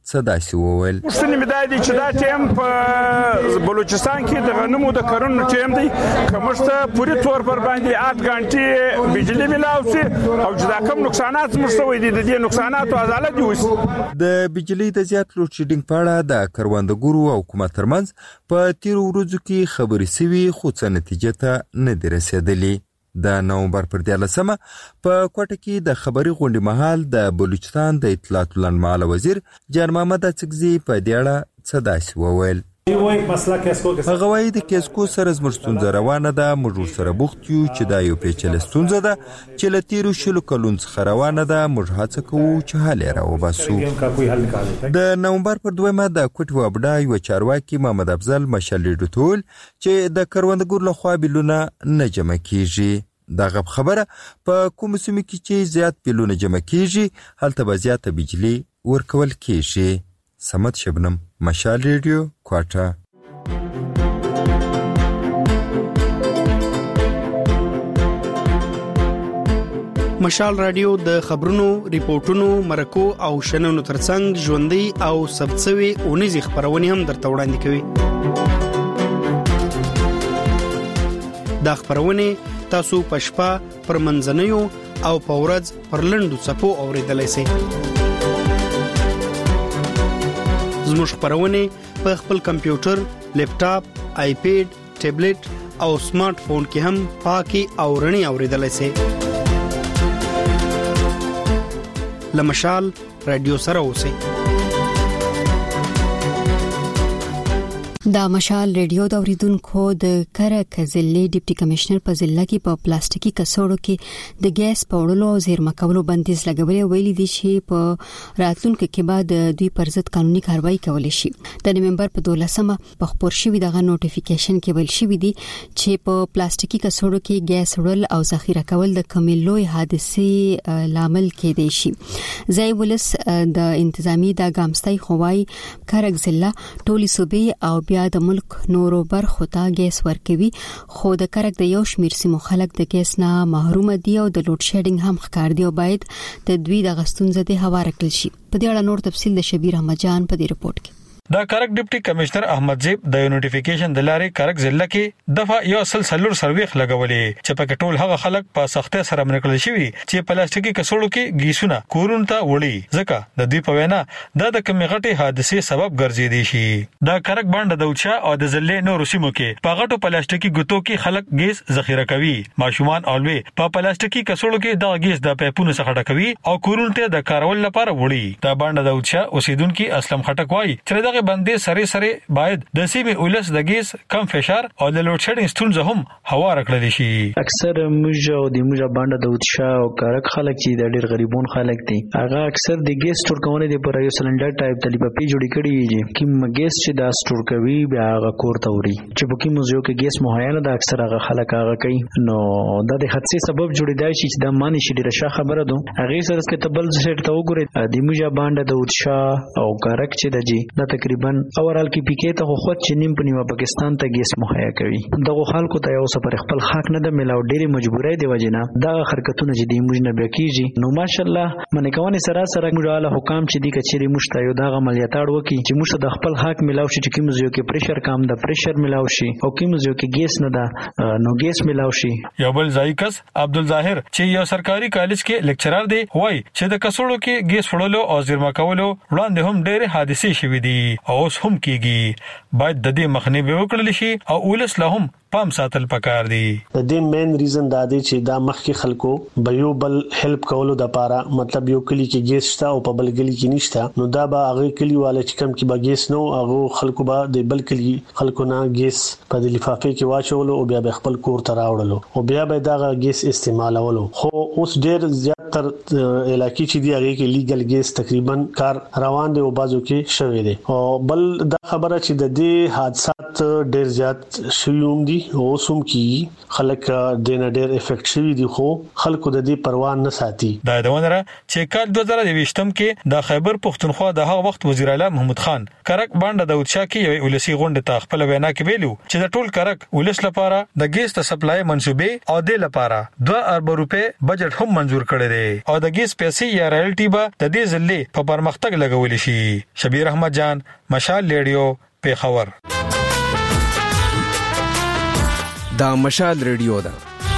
صداسي وویل مستنی مدادي چې دا ټیم په بلوچستان کې د غنمو د کرنو ټیم دی کومسته پوری تور پر باندې آठ غنټې بجلی ملاوي او چې دا کوم نقصانات مرسوي دي د دې نقصانات او عدالت دي وس د بجلی د زیات لوډ شیډینګ په اړه د کروندګرو او حکومت ترمنځ په تیر ورځو کې خبرې سوي خو څه نتیجه ته نه دی رسیدلې د نومبر پر دیارلسمه په کوټه کې د خبري غونډې مهال د بلوچستان د اطلاعات لنډمحاله وزیر جان محمد اڅکزي په دې اړه څه داسې وویل هغه وایي د کیسکو سره زموږ ستونزه روانه ده موږ سره بوخت یو چې دا یو پیچلې ستونزه ده چې له تیرو شلو کلونو څخه روانه ده موږ هڅه کوو چې حل یې راوباسو د نومبر پر دویمه د کوټې وابډا یو چارواکي محمد افضل مشال ډوټول چې د کروندګرو لخوا بیلونه نه جمع کیږي دغه خبره په کوم سیمه کې چې زیات بیلونه جمع کیږي هلته به زیاته بجلی ورکول کیږي سمت شبنم مشال ریډیو کوټه مشال رادیو د خبرونو ریپورتونو مرکو او شننو ترڅنګ ژوندۍ او سبڅوي اونیزي خبرونه هم درته وړاندې کوي دا خبرونه تاسو پښپا پر منځنیو او پورز پر لندو صفو اوریدلای شئ زموږ خبرونه په خپل کمپیوټر، لیپټاپ، آیپیډ، ټابلیټ او سمارټ فون کې هم پاکي او رڼي اوریدلای شئ. لمشال رادیو سره اوسئ. دا مشال ریډیو د اوریدونکو د کرک ضلع ډیپټي کمشنر په ضلع کې په پلاستیکي کڅوړو کې د ګیس په وړلو او زیرمه کولو بندیز لګولې ویلي دي چې په راتلونکو کې بعد دوی پر ضد قانوني کاروایی کولای شي. د نومبر په دولسمه په خبر شوی دغه نوټیفیکیشن کې ویل شوی دی چې په پلاستیکي کڅوړو کې ګیس وړل او ذخیره کول د کملوي حادثې لامل کېدای شي. ځای ولس د انتظامی د ګامستای خوای کرک ضلع ټولي صوبې او بیا د ملک نورو برخو ته ګیس ورکوي خو د کرک د یو شمیر سیمو خلک د ګیس نه محروم دي او د لوډ شیډینګ هم ښکار دی او باید د دوی د غستونځ د هوار کړل شي. په دې اړه نور تفصیل د شبیر احمد جان په دې رپورت کې. دا کرک ډیپټي کمشنر احمد زیب د نوټیفیکیشن د لارې کرک ضلع کې دفعه یو اصل سلور سرویخ لګولې چې په ټول هغه خلک په سختۍ سره منکل شي چې پلاستیکي کڅوړو کې گیسونه کورون ته وړي ځکه د دې په وینا دا د کمی غټي حادثې سبب ګرځېدي شي. دا کرک باندې د اوچا او د ضلع نور سیمو کې په غټو پلاستیکي ګوتو کې خلک ګیس ذخیره کوي. ماشومان اولوي په پلاستیکي کڅوړو کې د ګیس د پایپونو څخه ډکوي او کورون ته د کارول لپاره وړي. دا باندې د اوچا اوسیدونکو اسلم خټک وایي چې دغه باندې سره سره باید د سیمې اولس د ګیس کم فشار او د لوډ شیډینګ ستونزه هم هوار کړل شي. اکثر موږ او د موږ باندې د اوتشا او کارک خلک چې د ډېر غریبون خلک دي هغه اکثر د ګیس سٹور کوونه د پر یو سلندر ټایپ د لپاره جوړی کړی وي چې ګیس چې دا سٹور کوي بیا هغه کور ته وړي چې په کوم ځای کې ګیس مهیا نه د اکثر هغه خلک هغه کوي نو دا د حادثې سبب جوړیدای شي چې دا معنی شي ډیره ښه خبره ده. هغه سره چې تبل سیټ ته وګورئ د موږ باندې د اوتشا او کارک چې د جی دا تقریبا اورال کې پی کې ته خو چې نیم په نیمه پاکستان ته ګیس مهیا کوي دغه خلکو ته یو سفر خپل حق نه د ملاو ډېری مجبورای دی وجنه دا حرکتونه چې دی موږ نه بکیږي نو ماشالله منې کوي سره سره موږ له حکام چې دی کچېری مشته یو دا عملیاتړ وکي چې موږ د خپل حق ملاو شي چې کوم ځای کې پریشر کم د پریشر ملاو شي او کوم ځای کې ګیس نه دا نو ګیس ملاو شي. یو بل ځایکس عبدالظاهر چې یو سرکاري کالج کې لیکچرر دی وای چې د کڅوړو کې ګیس وړلو او زیرمه کولو وړاندې هم ډېر حادثې شوې دي او اوس هم کیږي. باید د دې مخنیوي وکړل شي او ولس له هم پام ساتل پکار دي. د دې مین ریزن دا دی چې دا مخکې خلکو به یو بل هیلپ کولو د پاره مطلب یو کلی کې ګیس شته او په بل کلی کې نشته نو دا به هغه کلی والے چې کم کې به ګیس نو هغه خلکو به د بل کلی خلکو نه ګیس په د لفافه کې واچولو او بیا به خپل کور ته راوړلو او بیا به دا ګیس استعمالولو. خو اوس ډیر زیات تر علاقې چې دی هغه کې لیګل ګیس تقریبا کار روان دی او بازو کې شوې دي او بل دا خبره چې د دې حادثات حالات ډېر زیات شوم دي او سوم کی خلک د نه ډېر افیکټ شوی دي خو خلکو د دې پروا نه ساتي. دا دونه چې کال دوه زره دویشتم کې د خیبر پښتونخوا د هغه وخت وزیر اعلی محمود خان کرک باندې داود شاه کې یو ولسی غونډه ته خپل وینا کې ویلو چې د ټول کرک ولس لپاره د ګیس ته سپلای منسوبې او د لپاره دوه ارب روپے بجټ هم منزور کړی دی او د ګیس پیسې یا رایلټي به د دې ځلې په پرمختګ لګول شي. شبیر احمد جان، مشال ریډیو، پیښور. دا مشال ریډیو ده.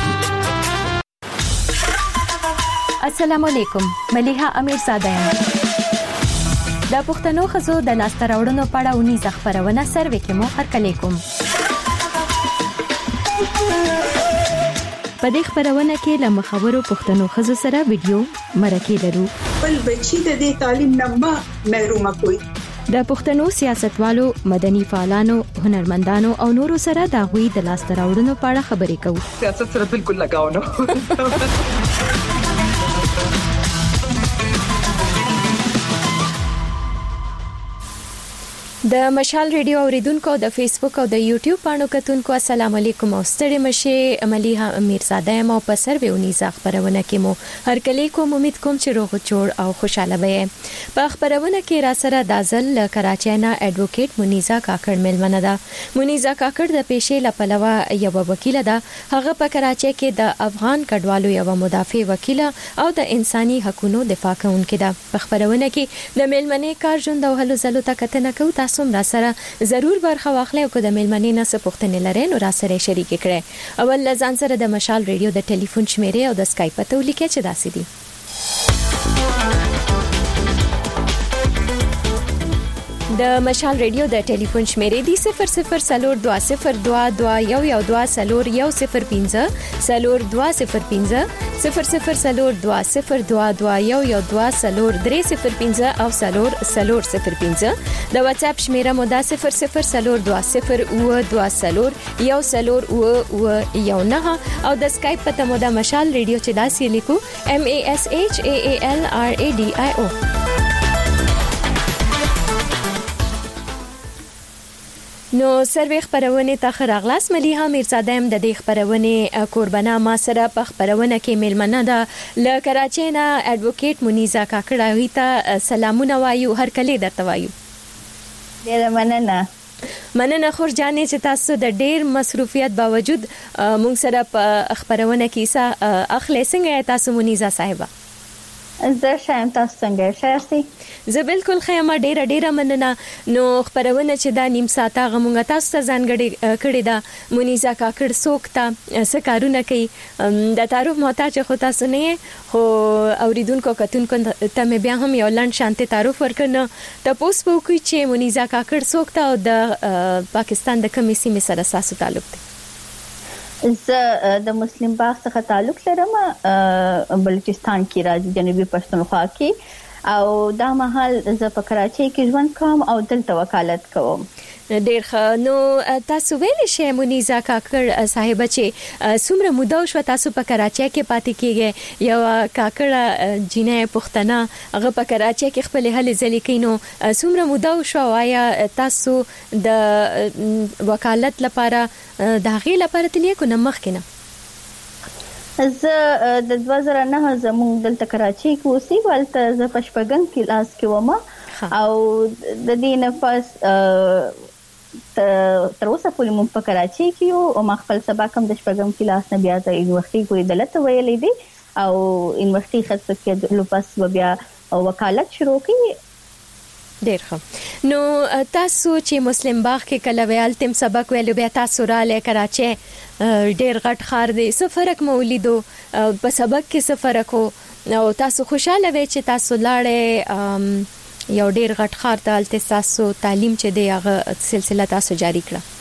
السلام علیکم، ملیحه امیر زاده یم. د پښتنو خزو د لاسته راوړنو په اړه ونی ځخپرونه سروې کې مو هرکلی کوم. په دې خبرونه کې له مخاورو پښتنو خزو سره ویډیو مرکه لرو. بل بچی د دې تعلیم نه محروم کوي. د پښتنو سیاستوالو، مدني فعالانو، هنرمندانو او نورو سره د غوي د لاسته راوړنو په اړه خبرې کوو. سیاست سره بالکل لگاو نه. د مشال ریډیو اوریدونکو د فیسبوک او د یوټیوب باندې کتونکو السلام علیکم او ستړي مشه. ملیحه امیر زاده یم او په سروې ونی خبرونه کې مو هر کلی کوم امید کوم چې روغ جوړ او خوشاله وي. په خبرونه کې را سره د ځل کراچۍ نه اډوکیټ منیزا کاکړ ملمنه ده. منیزا کاکړ د پیښې لپلوه یو وکیل ده. هغه په کراچۍ کې د افغان کډوالو یو مدافع وکیل او د انساني حقوقو دفاع کوونکې ده. په خبرونه کې د ملمنې کار ژوند او هلو زلو ته کتنه کوي. تاسو هم را سره ضرور برخه واخلئ او که د ملمنې نه څه پوښتنې لرئ نو را سره شریک کړئ. اول ځان سره د مشال ریډیو د ټلیفون شمیرې او د اسکایپ پته ولیکئ چې داسې دي. د مشال ریډیو د ټلیفون شمیرې دی صفر صفر سلور دوا صفر دوا دوا یو یو دوا سلور یو صفر پنځه سلور دوا صفر پنځه صفر صفر سلور دوا صفر دوا دوا یو یو دوا سلور درې صفر پنځه او سلور سلور صفر پنځه. د واتس اپ شمیره مو دا صفر صفر سلور دوا صفر او دوا سلور یو سلور او او یو نه او د اسکایپ پته مو دا مشال ریډیو چې داسې لیکو M A S H A A L R A D I O. نو سروې خبرونه ته خراغلاس. ملیحه میرزاده هم د دې خبرونه قربانه ما سره په خبرونه کې ملمنه ده ل کراچۍ نه اډوکیټ منیزا کاکړ وی ته سلامونه وایو هر کله درته وایو. ډیره مننه. مننه خور جانې چې تاسو د ډیر مصروفیت باوجود مونږ سره په خبرونه کې سا اخلي. څنګه تاسو منیزا صاحبہ؟ زه شایم، تاسو څنګه شاسي؟ زه بالکل خیمه ډیره ډیره مننه. نو خبرونه چې دا نیم ساعت غمونږ تاسو ته ځانګړي کړی دا منیزا کاکړ څوک ته څه کارونه کوي د تعارف محتاج خو تاسو نه خو اوریدونکو کتونکو ته مې بیا هم یو لاند شانتي تعارف ورکړنه. تاسو په کوی چې منیزا کاکړ څوک ته او د پاکستان د کومې سیمې سره تاسو تعلق دی؟ زه د مسلم باغ څخه تعلق لرم، بلوچستان کې راځي، جنوبي پښتونخوا کې، او دا مهال زه په کراچۍ کې ژوند کوم او دلته وکالت کوم. ډیر ښه. نو تاسو ویل شئ منیزا کاکړ صاحب چې څومره موده شو تاسو په کراچۍ کې پاتې کیږئ؟ یو کاکړه جینې پښتنه هغه په کراچۍ کې خپل هلې ځلې کوي، نو څومره موده شو؟ آیا تاسو د وکالت لپاره د هغې لپاره تللی کو نه مخکې نه؟ زه د دوه زره نه زموږ دلته کراچۍ کې اوسېږم، هلته زه په شپږم کلاس کې وم او د دې نه پس تر اوسه پورې مونږ په کراچۍ کې یو او ما خپل سبق هم د شپږم کلاس نه بیا د یونیورسټۍ پورې دلته ویلی دی او یونیورسټۍ ختم کېدلو پس به بیا وکالت شروع کړي. ډیر ښه. نو تاسو چې مسلم باغ کې کله ویل تم سبق ویلو بیا تاسو رااله کراچۍ ډیر غټ ښار دی، څه فرق مو ولیدو په سبق کې؟ څه فرق و او تاسو خوشاله وئ چې تاسو لاړې یو ډیر غټ ښار ته، هلته تاسو تعلیم چې دی هغه سلسله تاسو جاری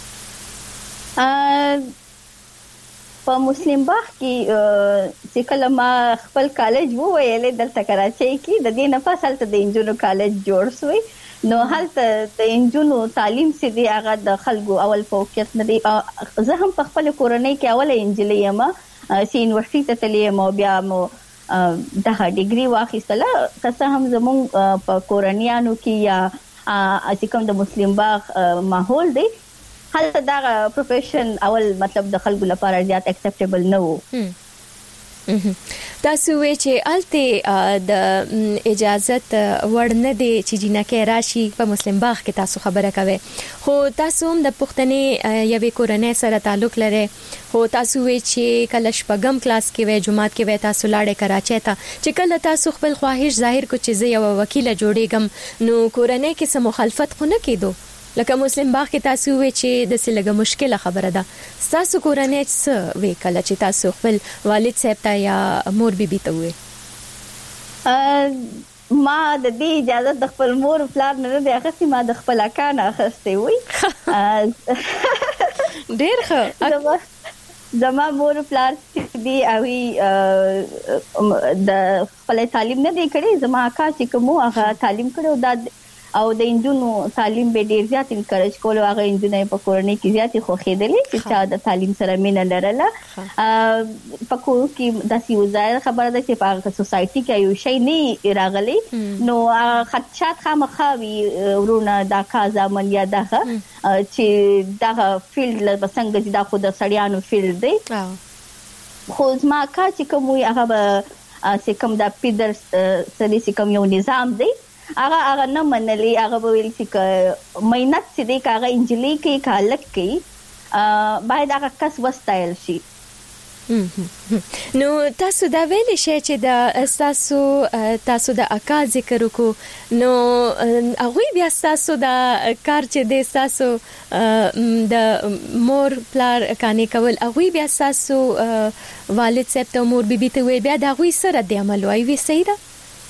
کړه؟ په مسلم باغ کې چې کله ما خپل کالج وویلې دلته کراچۍ کې، د دې نه پس هلته د انجونو کالج جوړ شوی، نو هلته د انجونو تعلیم چې دی هغه د خلکو اول فوقیت نه دی. زه هم په خپل کورنۍ کې اوله انجلۍ یم چې یونیورسټۍ ته تللی یم او بیا مو دغه ډیګري واخیستله. که څه هم زموږ په کورنیانو کې یا چې کوم د مسلم باغ ماحول دی هلته دا پروفیشن اول مطلب د خلکو لپاره زیات اکسپټیبل نه وو. تاسو وی چې الته د اجازت ورنه دي چې جنکه راشي په مسلم باغ کې تاسو خبره کوي، خو تاسو هم د پښتنې یوې کورنۍ سره تعلق لري، خو تاسو وی چې کله شپږم کلاس کې وې جمعات کې وې تاسو لاړې کراچۍ ته، چې کله تاسو خپل خواهش ظاهر کو چې زه یو وکیل جوړېږم، نو کورنۍ کې سم مخالفت خو نه کېدو؟ لکه مسلم باغ کې تاسو وی چې د سلګه مشکله خبره ده، تاسو کورنۍ څه وی کله چې تاسو خپل والد صاحب ته یا مور بیبي ته وی؟ ما د دې اجازه د خپل مور پلار نه دی اخستې، ما د خپل اکا نه اخستې وی. ډېر ښه. زما مور پلار دی اوی د خپل تعلیم نه دی کړی، زما اکا چې کوم هغه تعلیم کړو دا او د انجونو تعلیم به ډیر زیات انکریج کول، هغه انجونې په کورنۍ کې زیات خوخېدلې چې چا د تعلیم سره مینه لرله. په کور کې د سیوزای خبره ده چې په سوسايټي کې یو شی نه راغلی، نو خدشات خامخاوي ورونه دا کا ځمن یا دغه چې دغه فیلډ له څنګه چې دا خو د سړیانو فیلډ دی، خو زما کا چې کوم هغه چې کوم د پیډر سړي چې کوم یو نظام دی هغه هغه نه منلي، هغه ویل چې مهنت چې دی هغه انجلي کې کالک کې باید هغه کس وستایل شي. نو تاسو دا ویل شئ چې د تاسو تاسو د اکا ذکر وکړو، نو هغه بیا تاسو د کار چې د تاسو د مور پلار کانې کول، هغه بیا تاسو والد صاحب ته مور بیبي ته وی بیا د هغه سره د عمل وای وی صحیح ده؟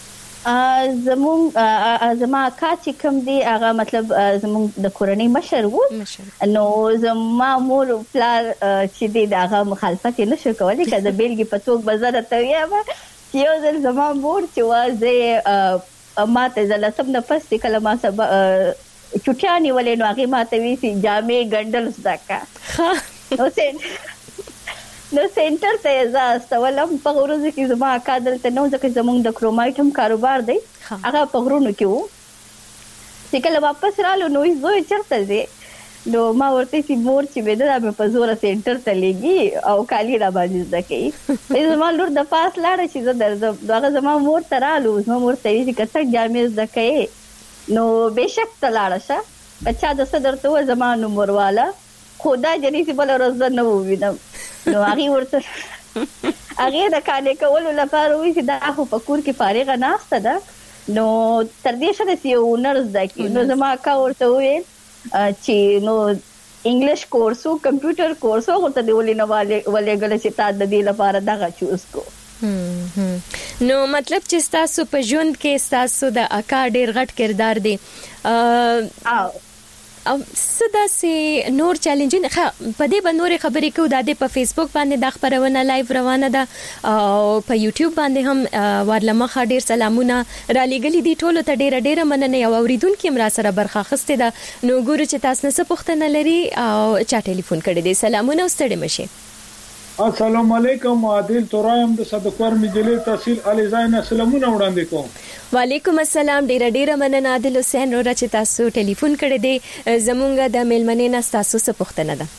زمون زما اکا چې کوم دی هغه مطلب زمون د کورنۍ مشر وو، نو زما مور پلار چې دی هغه مخالفت نه شو کولای، کله بیلګې په توګه بازار ته ویما چې یو ځل زما مور چې وازه ماته زلسم نه پس کله ما سبا چټیانی ولې نو هغه ماته وی سي جامې ګندل زداکا نو سین نو سنټر ته ځاست ولم په ورځ کې زما اکا دلته نو ځکه زمونږ د کرومایټ هم کاروبار دی، هغه په غرونو کې وو، چې کله واپس رالو نو یې زوی چرته دی، نو ما ورته چې مور چې بده مې په زور سنټر ته لګي او کالی را باندې زده کوي، زما لور د پاس لاړه چې زه درځم، هغه زما مور ته رالو، زما مور ته یې چې کڅک جامې زده کوي، نو بهشک ته لاړه شه بچا د صدر ته زما نمبر والا خدا جنې چې بل ورځ نه ووینم، نو هغه ورته هغه د کانې کول لپاره وی چې دا خو په کور کې فارغه ناشته ده، نو تر دې شته چې یو نرس ده کې، نو زما کا ورته وی چې نو انګلیش کورس او کمپیوټر کورس ورته دیولې نه ولې غل چې تا د دې لپاره دغه چوز کو. نو مطلب چې تاسو په ژوند کې تاسو د اکا ډیر غټ کردار دی او او صدا سي نور چیلنجونه ښه په دې باندې خبرې کوو، د دې په فیسبوک باندې د خبرونه لایو روانه ده او په یوټیوب باندې هم ورلمخه ډیر سلامونه را لګلې دي، ټولو ته ډیره ډیره مننه، او اوریدونکو هم را سره برخه اخیسته ده، نو ګورو چې تاسو نه څه پوښتنه لري او چا ټلیفون کړی دی. سلامونه ستړي مشه. السلام علیکم، عادل تورایم د صدقور مجلې تحصیل علی زاین سلامونه وړاندې کوم. وعلیکم السلام، ډیره ډیره مننه عادل حسین رو چې تاسو ټلیفون کړی دی، زمونږ د میلمنې نه تاسو څه پوښتنه ده؟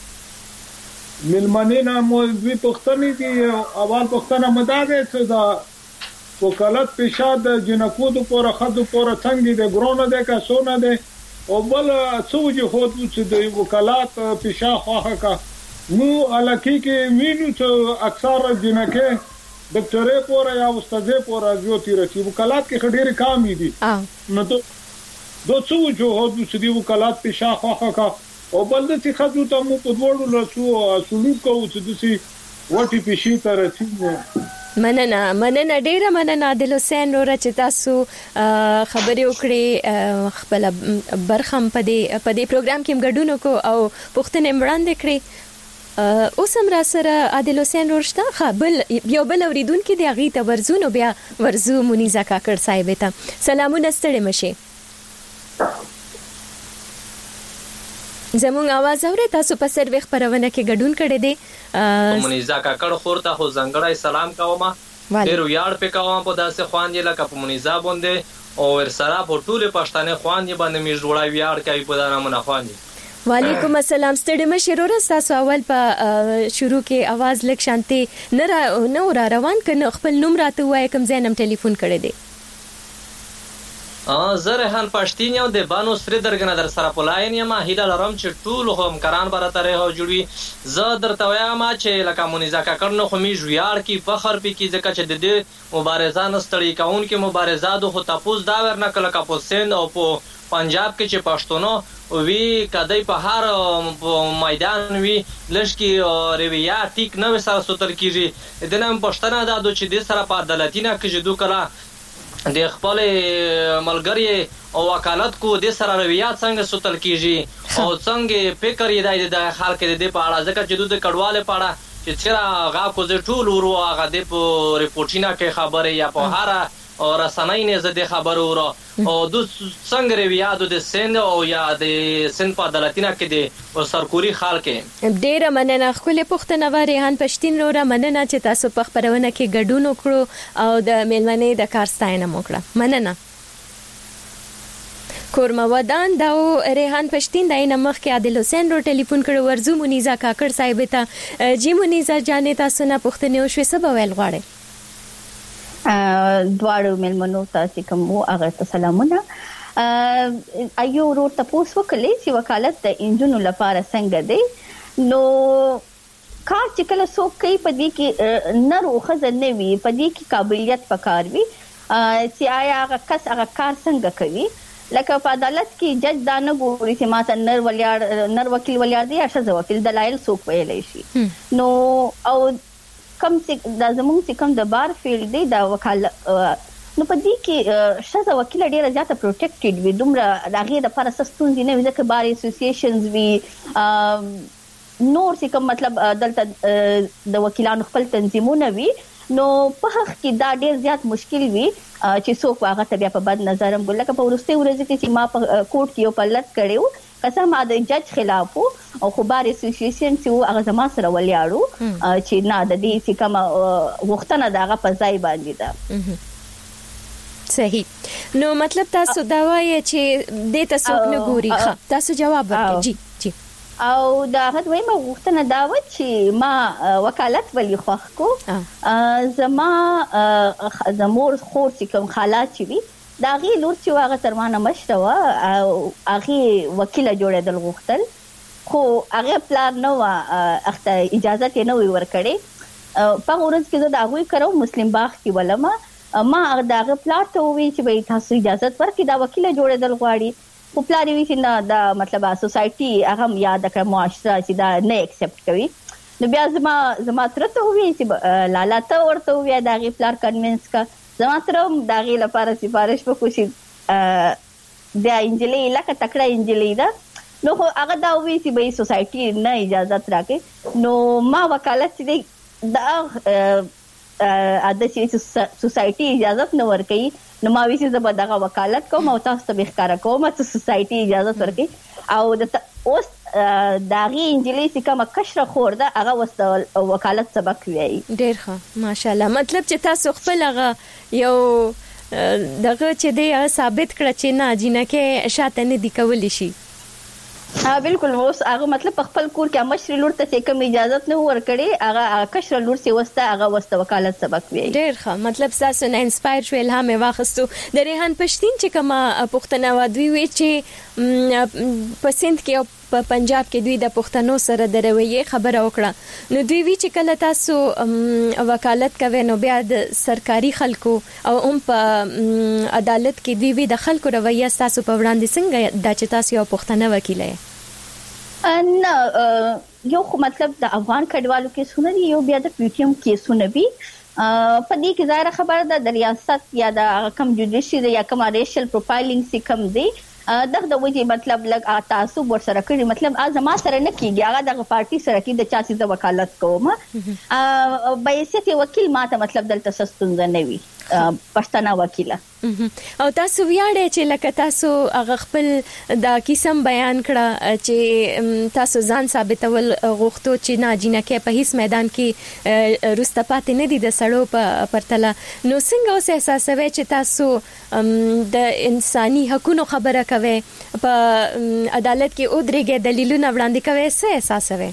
میلمنې نه مو دوی پوښتنې دي، اول پوښتنه مده ده چې دا وکالت پیشا د جنکو د پوره خدو پوره څنګه د ګرونه ده کا سونه ده، او بل څو چې خو چې د وکالت پیشا خواه کا نو الکی کې وینو چې اکثر جنکه ډاکټرې پورا یا استاذې پورا جوړی رچی وکالت کې خډيري کام دي نو ته دوه څو جو هو چې دی وکالت په شاخه کا او بل د چې خدو ته مو په وړو له څو سلوک کوو چې دسي وټي پېشي تر رچی. مننه مننه ډیره مننه عادل حسین رو چې تاسو خبرې وکړې، خپل برخم په دې په دې پروګرام کې مګډونو کو او پوښتنې وړاندې کړې. اوس هم را سره عادل حسین ورشته خپل یو بل اوریدونکو دی هغه ته ورزونو بیا ورزو منیزه کاکړ صاحب ته سلامونه ستړي مشه. زموږ आवाज اورئ؟ تاسو په سروي خبرونه کې ګډون کړی دی. منیزه کاکړ خورته خو زنګړای سلام کوم، ډیر یاد په کوم په داسې خوان دی لکه په منیزه باندې او ور سره په ټوله پښتانه خوان دی باندې می جوړای یاد کوي په دانه من خوان دی. وعلیکم السلام. ستړي مشه وروره تاسو اول په شروع کې आवाज لک شانتي نه را نه را روان کنه خپل نوم راته وای کوم ځینم ټلیفون کړی دی. ا زه رهان پښتین یو د بانو سری درګنه در سره پلاین یم هیله لرم چې ټول هم کران برته رهو جوړي. زه درته وایم چې لکه مونیزا کاکړنو خو می ژویاړ کی فخر پی کی ځکه چې د دې مبارزان ستړي کون کې مبارزادو خو تاسو دا ورنه کله کا په سند او په پنجاب کې چې پښتونو وی کدی په هر میدان وی لشکي رویا ټیک نو سره ستر کیږي د نن پښتنه دا د چې د سره په عدالتینه کې دوه کلا د خپل ملګری او وکالت کو د سره رویا څنګه ستل کیږي او څنګه فکر یې د خلک د په اړه ځکه چې د کډواله په اړه چې چیرې هغه کو د ټول ورو هغه د ریپورټینه کې خبره یا په هر او رسنۍ نه زده خبر ورو او د څنګه رویا د سند او یا د سند په عدالتینه کې د سرکوري خلک ډیره مننه. خپل پښتنه و ریحان پښتین وروره مننه چې تاسو په خبرونه کې ګډون وکړو او د میلمنې د کارستاینه موکړه. مننه. کورما ودان دا ریحان پښتین د اینه مخ کې عادل حسین رو ټلیفون کړو ورزو مونیزا کاکړ صاحب ته جی مونیزا جانې تاسو نه پښتنه او شوي سبا ویل غواړي. دواړو ملمنو ته کوم وو هغه ته سلامونه. ایو ورور تاسو وکړئ چې وکالت د انجونو لپاره څنګه دی نو کار چې کله څوک کوي په دې کې نه روخه نه وي په دې کې قابلیت پکار وي چې آیا هغه کس هغه کار څنګه کوي. لکه په عدالت کې جج دا نه ګوري چې ماته نر ولیاړ نر وکیل ولیاړ دی یا ښځه وکیل دلایل څوک ویلی شي. نو او کم چې د زموږ چې کم د بار فیلډ دی دا وکالت نو په دې کې ښځه وکیل ډیره زیاته پروټیکټډ وي دومره د هغې دپاره څه ستونزې نه وي ځکه بار اسوسییشنز وي نور چې کوم مطلب دلته د وکیلانو خپل تنظیمونه وي نو په هغه کې دا ډیر زیات مشکل وي چې څوک هغه ته بیا په بد نظر هم ګوري. لکه په وروستۍ ورځ کې چې ما په کوټ کې یو پلت کړی قسم د جج خلاف او خو بار اسوسییشن چې هغه زما سره ولیاړو چې نه د دې چې کوم وختونه دغه په ځای باندې ده. صحیح. نو مطلب تاسو دا وایي چې دې تاسو نه ګوري. تاسو جواب ورکړئ. جی جی. او دا غوښتنه ما غوښتنه دا و چې ما وکالت ولې خوښ کو زما زمور خور چې کوم خالات چې وي دا غي لور چې هغه ترمانه مشره و او هغه وکیل جوړېدل غوښتل خو هغه پلان نو اخته اجازه ته نه ورکړي. په ورځ کې زه دا غوي کړو مسلم باغ کې ولما ما هغه پلان ته وی چې به تاسو اجازه ورکړي دا وکیل جوړېدل غواړي. په پلان وی چې نه دا مطلب سوسایټي هغه یاد کړه معاشره چې دا نه ایکسپټ کوي. نو بیا زما زما تر ته وی چې لالا ته ورته وی دا غي پلان کنوینس کا زما تر دا غي لپاره سفارش وکړي چې دا انجلې لکه تکړه انجلې ده نو هغه دا وی چې به سوسایټي نه اجازه راکړي. نو ما وکالت دې دا اده چې سوسایټي اجازه نه ورکړي نو ما وی چې زه به دغه وکالت کوم او تاسو ته ښکارا کوم چې سوسایټي اجازه ورکړي او د اوس داغي انجلې چې کومه کشره خور ده هغه وست وکالت سبق ویي. ډیر ښه ماشاءالله. مطلب چې تاسو خپل هغه یو دغه چې دی ثابت کړ چې نه جنکه شاته نه دی کولی شي. ها بالکل اوس هغه مطلب خپل کور کې مشر لور ته کوم اجازه نه ورکړي هغه کشر لور سي وسته هغه وسته وکالت سبق وی. ډیر ښه. مطلب تاسو نه انسپایر شو الهام واخستو. د ریحان پښتین چې کومه پښتنه و دوی وی چې په سند کې په پنجاب کې دوی د پښتنو سره د رویې خبره وکړه نو دوی وی چې کله تاسو وکالت کوي نو بیا د سرکاري خلکو او هم په عدالت کې دوی وی د خلکو رویه تاسو په وړاندې څنګه د چې تاسو یو پښتنه وکیل یې. نه یو خو مطلب د افغان کډوالو کې سونه یو بیا د پی ټی ایم کې سونه وی په دې کې ظاهر خبره ده د ریاست یا د کم جوډیشي یا کم ریشل پروفایلینګ سي کم دی دغه د وجه مطلب لګ تعصب ور سره کړی مطلب ازما سره نه کیږي هغه د پارټي سره کې د چا چې د وکالت کوم ا بایسته وکیل ماته مطلب دلته سستون نه وي پښتنه وکیله. او تاسو ویاړئ چې لکه تاسو هغه خپل د قسم بیان کړه چې تاسو ځان ثابتول غوښتو چې نه جنکه په هیڅ میدان کې رسته پاتې نه دي د سړو په پرتله. نو څنګه اوس احساسوي چې تاسو د انساني حقوقو خبره کوي په عدالت کې او درېږي دلیلونه وړاندې کوي څه احساسوي؟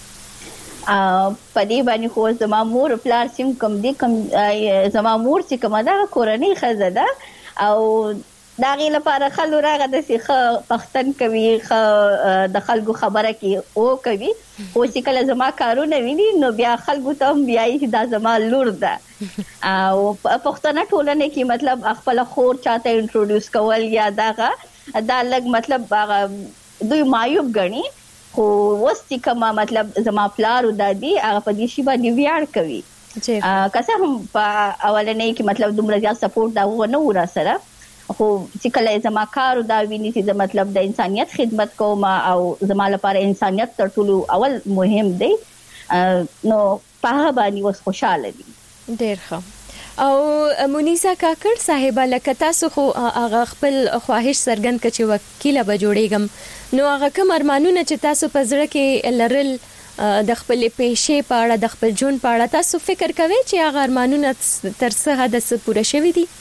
په دې باندې خو زما مور پلار سیم کوم دي کوم زما مور چې کومه دا کورنۍ خزه ده او دا غي لپاره خلک راغه د سیخه پښتن کوي د خلکو خبره کوي او کوي او چې کله زما کارونه ویني نو بیا خلکو ته بیا یې دا زما لور ده او پښتنه ټولنه کې مطلب خپل خور چاته انټروډوس کول یا داغه دا لګ مطلب دوی مایوب غني خو وستي کما مطلب زما پلار او دادی هغه په دې شی باندې ویاړ کوي چې که څه هم په اولنې کې مطلب دومره زیات سپورټ دا و نه ورا سره خو چې کله زما کار دا ویني چې مطلب د انسانيت خدمت کوم او زما لپاره انسانيت تر ټولو اول مهم دی نو په باندې وس خوشاله دي. ډیر ښه. او مونیزا کاکړ صاحب لکه تاسو خو هغه خپل خواهش سرګند کړي چې وکیله به جوړیږم نو هغه کوم ارمانونه چې تاسو په زړه کې لرل د خپل پیشې په اړه د خپل ژوند په اړه تاسو فکر کوئ چې هغه ارمانونه تر څه حد پوره شوي دي؟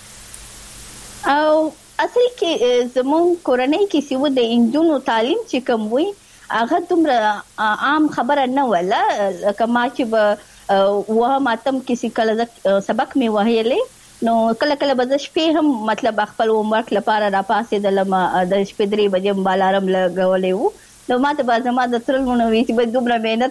او اصل کې زمون کورنۍ کې سیو د انجونو تعلیم چې کوم وي هغه دومره عام خبره نه ولا کما چې به وه ماتم کسی کله سبق می وهیلې نو کله کله به شپې هم مطلب خپل عمر لپاره را پاسې د لم د شپې درې بجې بالارم لګولې وو نو ماته به زما د ترلونه وی چې به دومره مهنت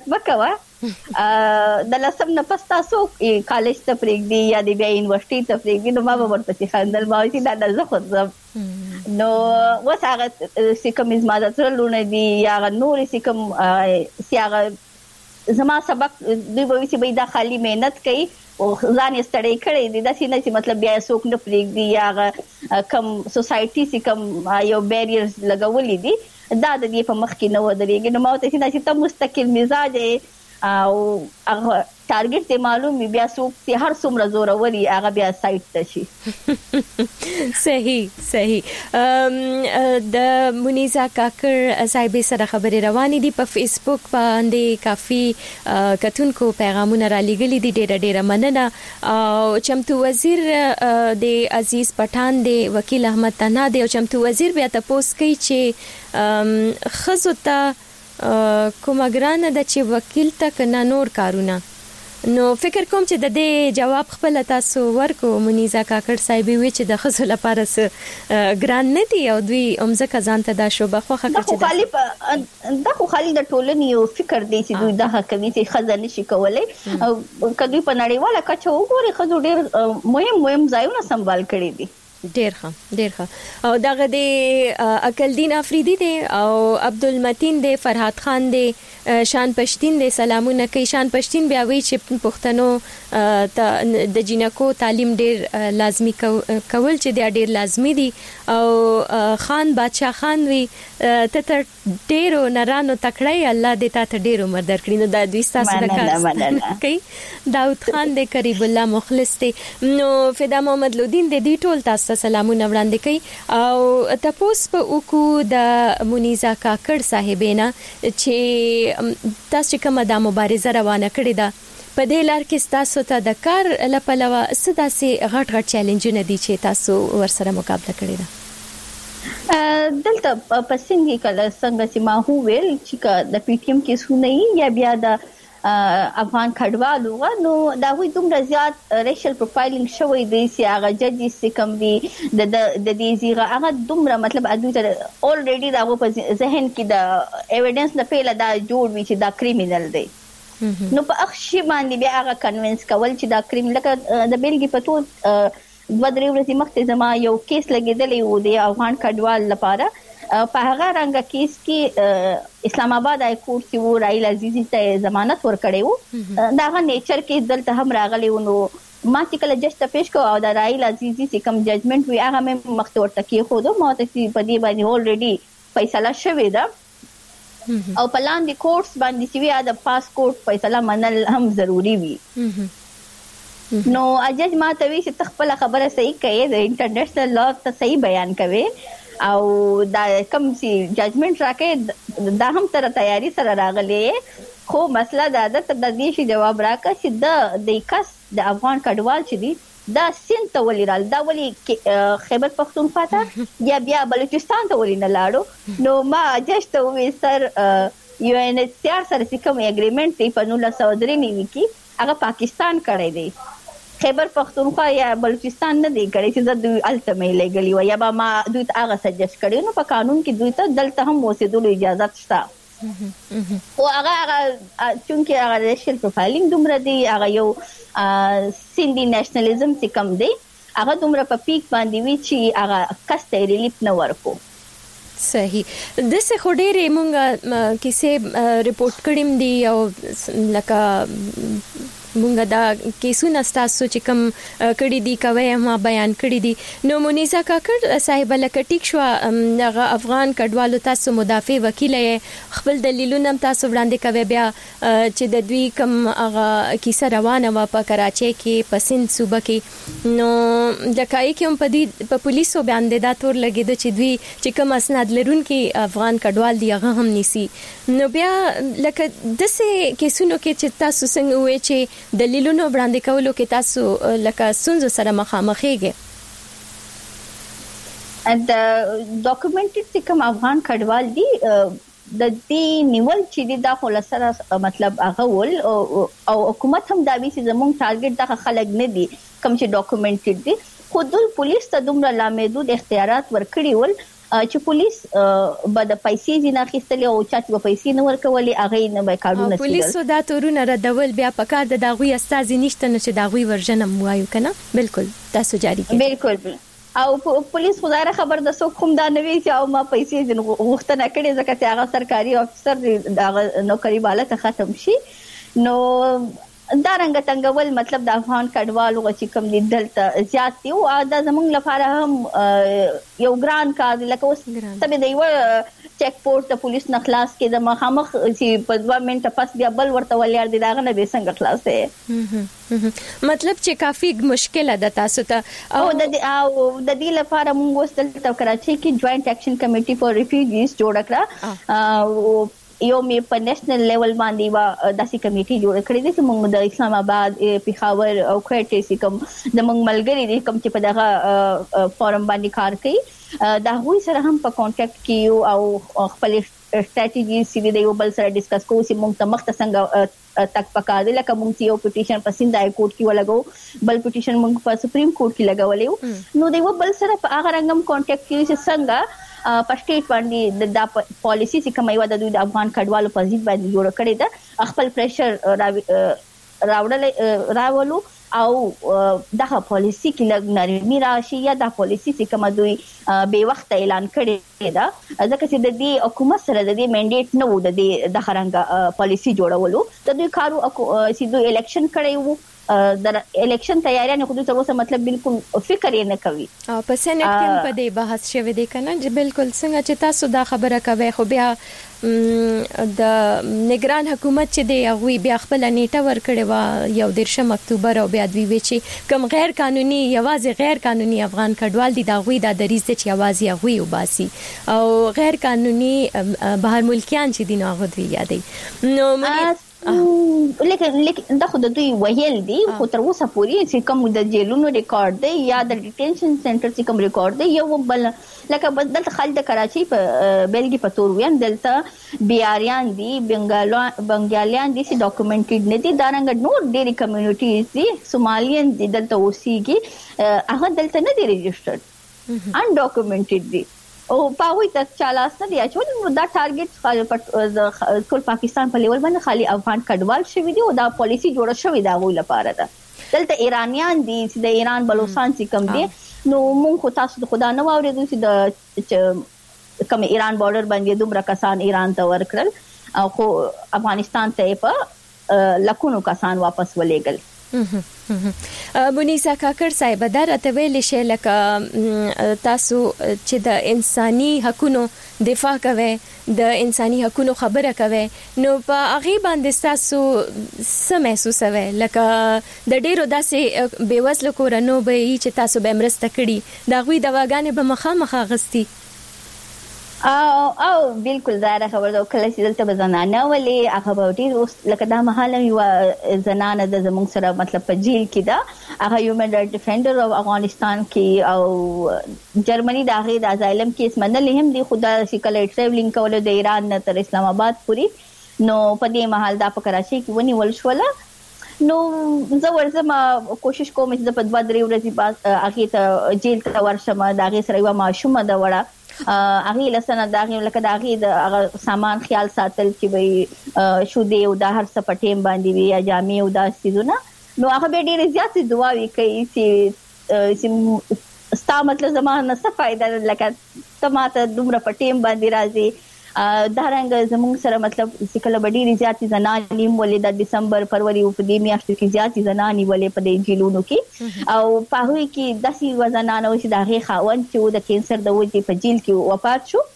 وکوه د لسم نه پس تاسو کالج ته پرېږدي یا د بیا یونیورسيټي ته پرېږدي نو ما به ورپسې خندل ما چې دا د زه خود زم نو وس هغه سیکم زما د ترلونه دي یا نور سیکم سیاغه زما سبق دوی به چې به دا خالی مهنت کوي او ځان یې ستړی کړی دی دا چې نه مطلب بیا څوک نه پرېږدي یا کم سوسایټي چې کم یو بیریرز لګولې دي دا د دې په مخ کې نه ودرېږي نو ما ته چې ته مستقل مزاج او هغه ټارګټ ته معلوم بیا څوک چې هر څومره زور وري هغه بیا سایت ته شي. صحیح صحیح. د مونیزا کاکړ صاحب سره خبرې روانې دي په فیسبوک باندې کافي کتونکو پیغامونه را لېږلي دي ډېر ډېر مننه او چمتو وزیر د عزیز پټان دی وکیل احمد تنا دی او چمتو وزیر بیا تاسو کوي چې خزو ته کومه ګرانه د چې وکیل تک نه نور کارونه نو فکر کوم چې د دې جواب خپل تاسو ورکو مونیزا کاکړ صاحب وی چې د خزو لپاره س ګران نه دی او دوی امزه کزان ته دا شوبه خو خکه چې دا دا خو خالي د ټولنې یو فکر دی چې دوی دا کوي چې خزانه شي کولای او کدی په نړیواله کچه وګوري خزو ډیر مهم مهم ځایونه سمبال کړي دي. ډیر ښه ډیر ښه. او دغه د عقلدین افریدی دی او عبدالمتین دی فرحات خان دی شان پښتين دی سلامونه کوي. شان پښتين بیا وی چې پښتنو د جنکو تعلیم ډیر لازمی کول چې د ډیر لازمی دي او خان بادشاہ خان وی ته تر ډیرو نرانو تکړه الله دې ته ډیر عمر درکړي نو د دوی تاسو د کار کوي. داود خان دی قریب الله مخلص دی نو فدا محمد لودین دی دی ټول تاسو سلامونه وړاندې کوي او تاسو په وکو د مونیزا کاکړ صاحبینا چې تاسو کومه د مبارزه روانه کړې ده په دې لار کې تاسو ته د کار لپاره څه داسې غټ غټ چیلنجونه دي چې تاسو ورسره مقابله کړې ده؟ دلته پسنګي کله څنګه چې ما هو ویل چې د پی ټی ایم کې سونه یا بیا د افغان کډوالو نو دا وي دومره زیات ریشل پروفایلینګ شوی دی چې هغه ججز کم دي د د دې زیغه هغه دومره مطلب ادوی ته اولریډي دا په ذهن کې د ایویډنس نه پیله دا جوړ وي چې دا کریمینل دی نو په اخشي باندې بیا هغه کنوینس کول چې دا کریم لکه د بیلګې په تو دوه درې ورځې مخکې زما یو کیس لګېدلی و د افغان کډوال لپاره په هغه رنګ کیس کې اسلام آباد ای کورټ کې و رایل عزیزی ته ضمانت ورکړی و دا هغه نیچر کې دلته هم راغلی و نو ما چې کله جج ته پیش کو او د رایل عزیزی چې کوم ججمنټ وی هغه مې مخته ورته کې خو دوه ماته چې په دې باندې اولریډي فیصله شوې ده او په لاندې کورټس باندې چې وی دا پاسپورت فیصله منل هم ضروری وي نو اجج ما ته وی چې تخپل خبره صحیح کوي د انټرنیشنل لا ته صحیح بیان کوي او دا کوم سي ججمنټ راکې دا هم تر تیاری سره راغلي خو مسله دا ده ته د دې شي جواب راکړه چې د د کس د افغان کډوال چې دی دا سین ته ولرال دا ولي خیبر پختونخوا ته یا بیا بلوچستان ته ولینه لاړو نو ما اجج ته وی سر یو ان ایچ سی آر سره کوم اګریمنت دی په نولس سو درې نیوي کې هغه پاکستان کړی دی خیبر پختونخوا یا بلوچستان نه دی کړی چې د دوی الټیمیټ لګلی و یا با ما دوی ته هغه سجست کړی نو په قانون کې دوی ته دلته هم اوسېدلو اجازه شته او هغه هغه چونکه هغه ریشل پروفایلینګ دومره دی هغه یو سیندي نېشنلزم چې کم دی هغه دومره په پیک باندې وی چې هغه کسته ریلیف نه ورکو صحیح د څه خډېره مونږه کیسه ریپورت کړم دی او لکه مونږه دا کیسونه تاسو چې کوم کړي دي کوي ما بیان کړي دي نو مونیزا کاکړ صاحب لکه ټیک شو دغه افغان کډوالو تاسو مدافع وکیل خپل دلیلونه تاسو وړاندې کوي بیا چې د دوی کوم هغه کیسه روانه و په کراچۍ کې په سند صوبه کې نو د کای کوم په دې په پولیسو باندې دا تور لګیدو چې دوی چې کوم اسناد لرونکي افغان کډوال دی هغه هم نيسي نو بیا لکه د څه کیسونو کې چې تاسو څنګه وې چې دلیلونو وړاندې کولو کې تاسو لکه سنځو سره مخامخېږئ د ډاکومنټډ چې کوم افغان کډوال دي د دې نیول چې دا خلاصره مطلب هغه ول او حکومت هم دا وی چې زموږ ټارګټ د خلک نه دي کوم چې ډاکومنټډ دي خو د پولیس ته دومره لامحدود اختیارات ورکړي ول چې پولیس به د پیسې ځنه اخیستلې او چې په پیسې نه ورکولې هغه نه به کارونه کوي پولیس دا تورونه ردول بیا پکار د داغوي استازي نشته نه چې داغوي ورژن موایو کنه بالکل تاسو جاری کړئ بالکل او پولیس خدای خبر د څوک کوم دا نوي چې او ما پیسې ځنه غوښتنه کړې ځکه چې هغه سرکاري افسر د نوکری بالا ته ختم شي نو دا رنګ څنګه مطلب د افغان کډوالو چې کوم دي دلته زیات دي او دا زمونږ لپاره هم یو ګران کار لکه اوس تبه دی و چیک پورټ د پولیس نه خلاص کې د مخامخ چې په دوه منټه پس بیا بل ورته ولر دي داغه نه به څنګه خلاص دی مطلب چې کافي مشکله ده تاسو ته او د او د دې لپاره موږ اوس دلته کراچۍ کې جوائنٹ ایکشن کمیټي فار ریفیوجیز جوړ کړه یو می په نېشنل لیول باندې وا داسې کمیټي جوړ کړې دي چې موږ د اسلام آباد پیښور او کوټې سي کوم د موږ ملګری دي کوم چې په دغه فورم باندې کار کوي دا هوی سره هم په کانټیکټ کیو او خپل سټریټیجی سي دی یو بل سره ډیسکس کوو چې موږ ته مخ ته څنګه تک پکا دي لکه موږ یو پټیشن په سند هاي کورټ کې ولګو بل پټیشن موږ په سپریم کورټ کې لګولې نو دی یو بل سره په هغه رنګم کانټیکټ کیو چې څنګه په سټیټ باندې د پالیسی چې کومه و د دوی د افغان کډوالو په ځای باندې جوړ کړی دا خپل پریشر راوړل راولو او دغه پالیسی کې لګ نرمي راشي یا د پالیسی چې کومه دوی به وخت اعلان کړی دا ځکه چې د دې حکومت سره د دې منډیټ نه و د دې د خرنګ پالیسی جوړولو د دوی کارو چې دوی الیکشن کړی وو د الیکشن تیاریانه خو د تر اوسه مطلب بالکل فکر یې نه کوي او په سنت کې په دې بحث شوه دی کنه چې بالکل څنګه چې تاسو دا خبره کوي خو بیا د نگران حکومت چې دی هغه بیا خپل نیټه ور کړې و یو درشه اکتوبر او بیا دوی وی چې کوم غیر قانوني یوازې غیر قانوني افغان کډوال دي دا غوي د دریز چې یوازې هغه وباسي او غیر قانوني بهر ملکیان چې دي نو هغه دوی یادې نو لیکن لیکن دا خو د دوی ویل دي خو تر اوسه پورې چې کوم د جیلونو ریکارډ دی یا د ډیټینشن سنټر چې کوم ریکارډ دی یو بل لکه دلته خلک د کراچۍ په بیلګې په تور وین دلته بیاریان دي بنګالیان دي چې ډاکومنټډ نه دي دا رنګ نور ډېری کمیونټیز دي سومالیان دي دلته اوسېږي هغه دلته نه دي ريجسترډ ان ډاکومنټډ دي او پاوی ته چالاس نه دی اچول نو دا ټارګټ ټول پاکستان په لیول باندې خالي افغان کډوال شوی دی او دا پالیسی جوړه شوی دا غوي لپاره ده دلته ایرانیان دي چې د ایران بلوچستان چې کم دي نو مونږ خو تاسو خدا نه واورېدو چې د کوم ایران بارډر باندې دومره کسان ایران ته ورکړل او خو افغانستان ته په لکونو کسان واپس ولېګل مونیزا کاکړ صاحب دا راته ویل شي لکه تاسو چې د انساني حقوقو دفاع کوي د انساني حقوقو خبره کوي نو په هغه باندې تاسو څه محسوسوي لکه د ډیرو داسې بیوزلو کورنو به چې تاسو به مرسته کړي دا غوي دواګانې به مخامخ غستی او او بالکل دا خبره ده کله چې دلته بزنانه ولې هغه به ډیر لکه دا محاله یو زنانه د زموږ سره مطلب په جیل کې ده هغه هیومن رائټ ډیفندر او افغانستان کې او جرمني د هغه د ازایلم کیس منلې هم دي خدا چې کله ټریولینګ کول د ایران نه تر اسلام آباد پوري نو په دې محل دا په کراچي کې ونی ول شوله نو زه ورزم کوشش کوم چې په دوه درې ورځې بعد هغه ته جیل ته ورشم دا هغه سره یو ماشومه دا وړه هغه لسنه داغه لکه داغه د سامان خیال ساتل چې وي شو دی او د هر څه پټیم باندې وي یا جامې او د سيزونه نو هغه به ډېر زیات دعاوي کوي چې چې ستا مطلب زمانه څه فائدہ لکه تماته دومره پټیم باندې راځي دا رنګ زموږ سره مطلب چې کله ډېر زیات زنانې ولې د دسمبر فروری او په دې میاشتو کې زیات زنانې ولې په دې جیلونو کې او په هغه کې داسې وزنانه چې د هغه خاوند چې د کینسر د وجې په جیل کې وفات شو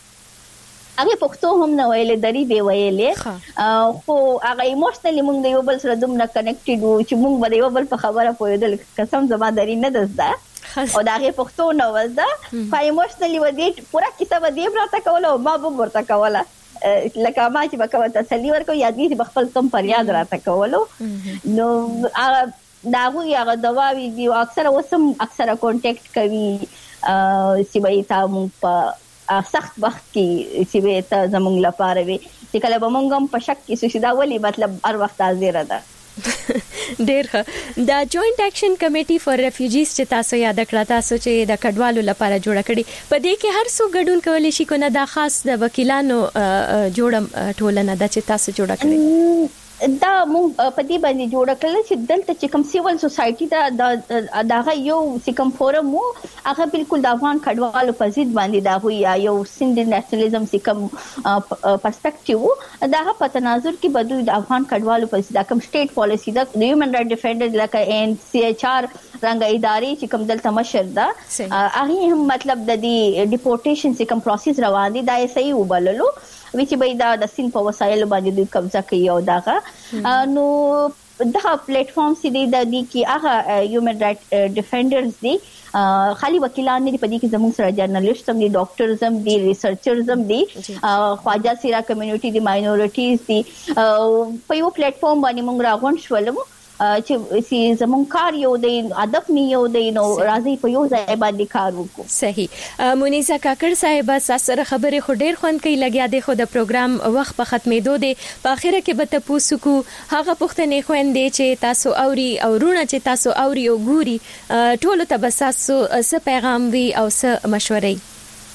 هغه پښتو هم نه ویلې درې به ویلې خو هغه ایموشنلی موږ د یو بل سره دومره کنیکټډ وو چې موږ به یو بل په خبره پوهېدل قسم زما درې نه دزده او دا هغه پښتو نو وزدا په ایموشنلی ودی پورا کیسه ودی براته کوله ما به ورته کوله لکه ما چې بکوه تسلی ورکو یادګی چې خپل کم پر یاد راته کوله نو دا هغه دواوی دی اکثره وسم اکثره کانټیکټ کوي چې به تاسو په سخت وخت کې چې به تاسو زموږ لپاره وي چې کله به مونږ هم په شک کې شې دا ولي مطلب هر وخت حاضر ده ډیر ښه دا جوائنٹ اکشن کمیټي فار ریفیوجیز چې تاسو یاد کړه تاسو چې د کډوالو لپاره جوړ کړي په دې کې هر څو ګډون کولی شي کو نه دا خاص د وکیلانو جوړ ټولنه د چې تاسو جوړ کړی دا مونږ په دې باندې جوړ کړل چې دلته چې کوم سیول سوسايټي دا دغه یو سکم فورم وو هغه بالکل د افغان کډوالو په ضد باندې دا وی یو سند نېشنلزم سکم پرسپیکټیو دا په تناظر کې بدوی د افغان کډوالو په ضد کوم سټیټ پالیسی دا هیومن رائټ ډیفندر لکه ان سی ایچ آر رنګ ادارې چې کوم دلته مشر دا هغه هم مطلب د دې ډیپورټیشن سکم پروسس روان دي دا صحیح وبللو وچ به دا د سین په وسایل باندې د قبضه کوي او داغه نو دا پلیټ فارم سي دی د دې کې هغه هیومن رائټ ډیفندرز دي خالي وکیلان دي په دې کې زموږ سره جرنالست هم دي ډاکټرز هم دي ریسرچرز هم دي خواجه سیرا کمیونټي دي ماینورټیز دي په یو پلیټ فارم باندې موږ راغون شولم چې سي زمون کار یو دی ادب نه یو دی نو راځي په یو ځای باندې کار وکړو صحیح مونیزا کاکړ صاحب سره خبرې خو ډیر خوند کوي لګیا دی خو د پروګرام وخت په ختمېدو دی په اخره کې به تاسو کو هغه پوښتنې خوندې چې تاسو اوري او رونه چې تاسو اوري او ګوري ټول ته بس تاسو څه پیغام وي او څه مشورې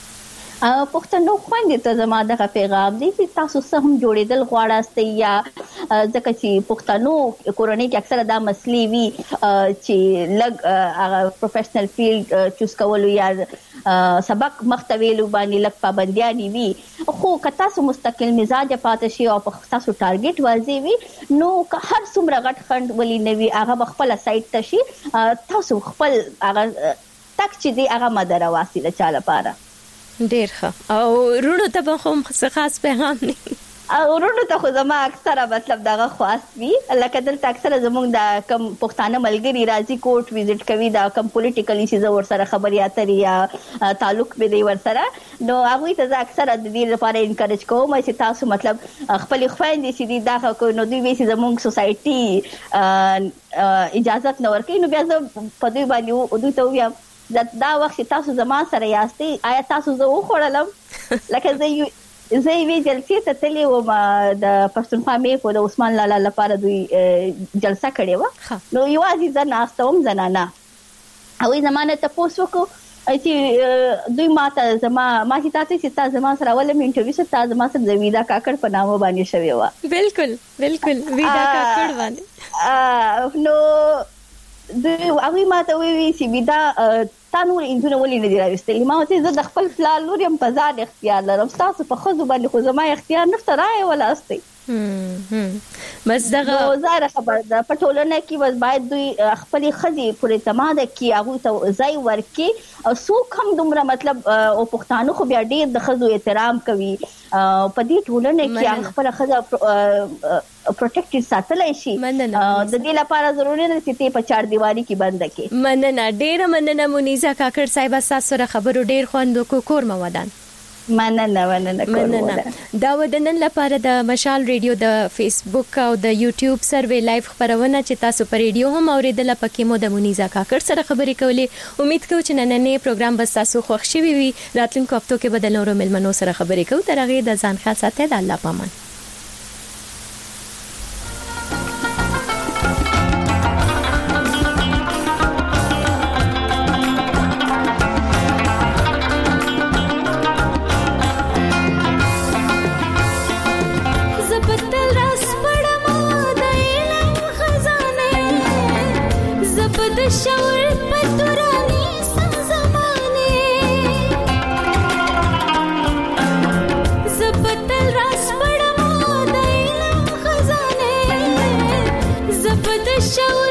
پښتنو خوندې ته زما دغه پیغام دی چې تاسو سره هم جوړېدل غواړئ یا ځکه چې پښتنو کورنۍ کې اکثره دا مسلې وي چې لګ هغه پروفیشنل فیلډ چوز کول یا سبق مختویلو باندې لګ پابندیانی وي خو که تاسو مستقل مزاج پاتې شي او تاسو ټارګټ واځي وي نو که هر څومره غټ خند ولي نوي هغه خپل سایت ته شي تاسو خپل هغه تک چې دی هغه مدره واسطه چاله پاره ډیر ښه او رونو ته به هم څه خاص پیغام نه او رونو ته خو زما اکثره مطلب دغه خواست وي لکه دلته اکثره زموږ د کم پښتانه ملګری راځي کوټ وزټ کوي دا کم پولیټیکلی چې ور سره خبري اترې یا تعلق به دی ور سره نو هغه ته اکثره د دې لپاره انکریج کوم چې تاسو مطلب خپل خويندې چې دا کو نو دوی وی چې زموږ سوسايټي اجازه نه ورکوي نو بیا زه په دوی باندې دوی ته ویم دا وخت تاسو زما سره یاستئ آیا تاسو زه وخوړلم لکه زه زه وی جلسې ته تللی وم د پښتونخوا مې په د عثمان لالا لپاره دوی جلسه کړې و نو یوازې زه ناسته وم زنانه او زمانه ته پوسو کو چې دوی ماته زما ما چې تاسو چې تاسو زما سره ولې انټرویو ست تاسو زما سره ویدا کاکړ په نامه باندې شوی و بالکل بالکل ویدا کاکړ باندې نو دوی هغه ماته وی چې ویدا تانور انځونه ولې نه دی راوستلی ما ته زه د خپل پلان لور يم په ځان اختیار لرم تاسو په خو باندې خو زما اختیار نفته راي ولا استي بس دغه زاره خبر ده په ټولنه کې بس باید دوی خپل خزي پر اعتماد کې هغه ته ځای ورکي او څوک هم دومره مطلب او پښتانه خو بیا ډېر د خزو احترام کوي په دې ټولنه کې خپل خزه پروټیکټ ساتلای شي د دې لپاره ضروري نه چې په چار دیواری کې بند کړي. مننه ډېر مننه مونیزا کاکړ صاحب تاسو سره خبرو ډېر خوند کو کور مو ودان. مننه مننه مننه. دا ودنن لپاره د مشال ریډیو د فیسبوک او د یوټیوب سروې لایف خبرونه چې تاسو په ریډیو هم اوریدل پکې مو د مونیزا کاکړ سره خبرې کولې. امید کوم چې نننې پروګرام به تاسو خوښ شي وي. راتلونکو هفتو کې به د نورو ملمنو سره خبرې کوو. تر هغه د ځان خاصه ته د الله پامان. شور پتورانی سم زمانه زبتل راس پڑمو د علم خزانه زبد شور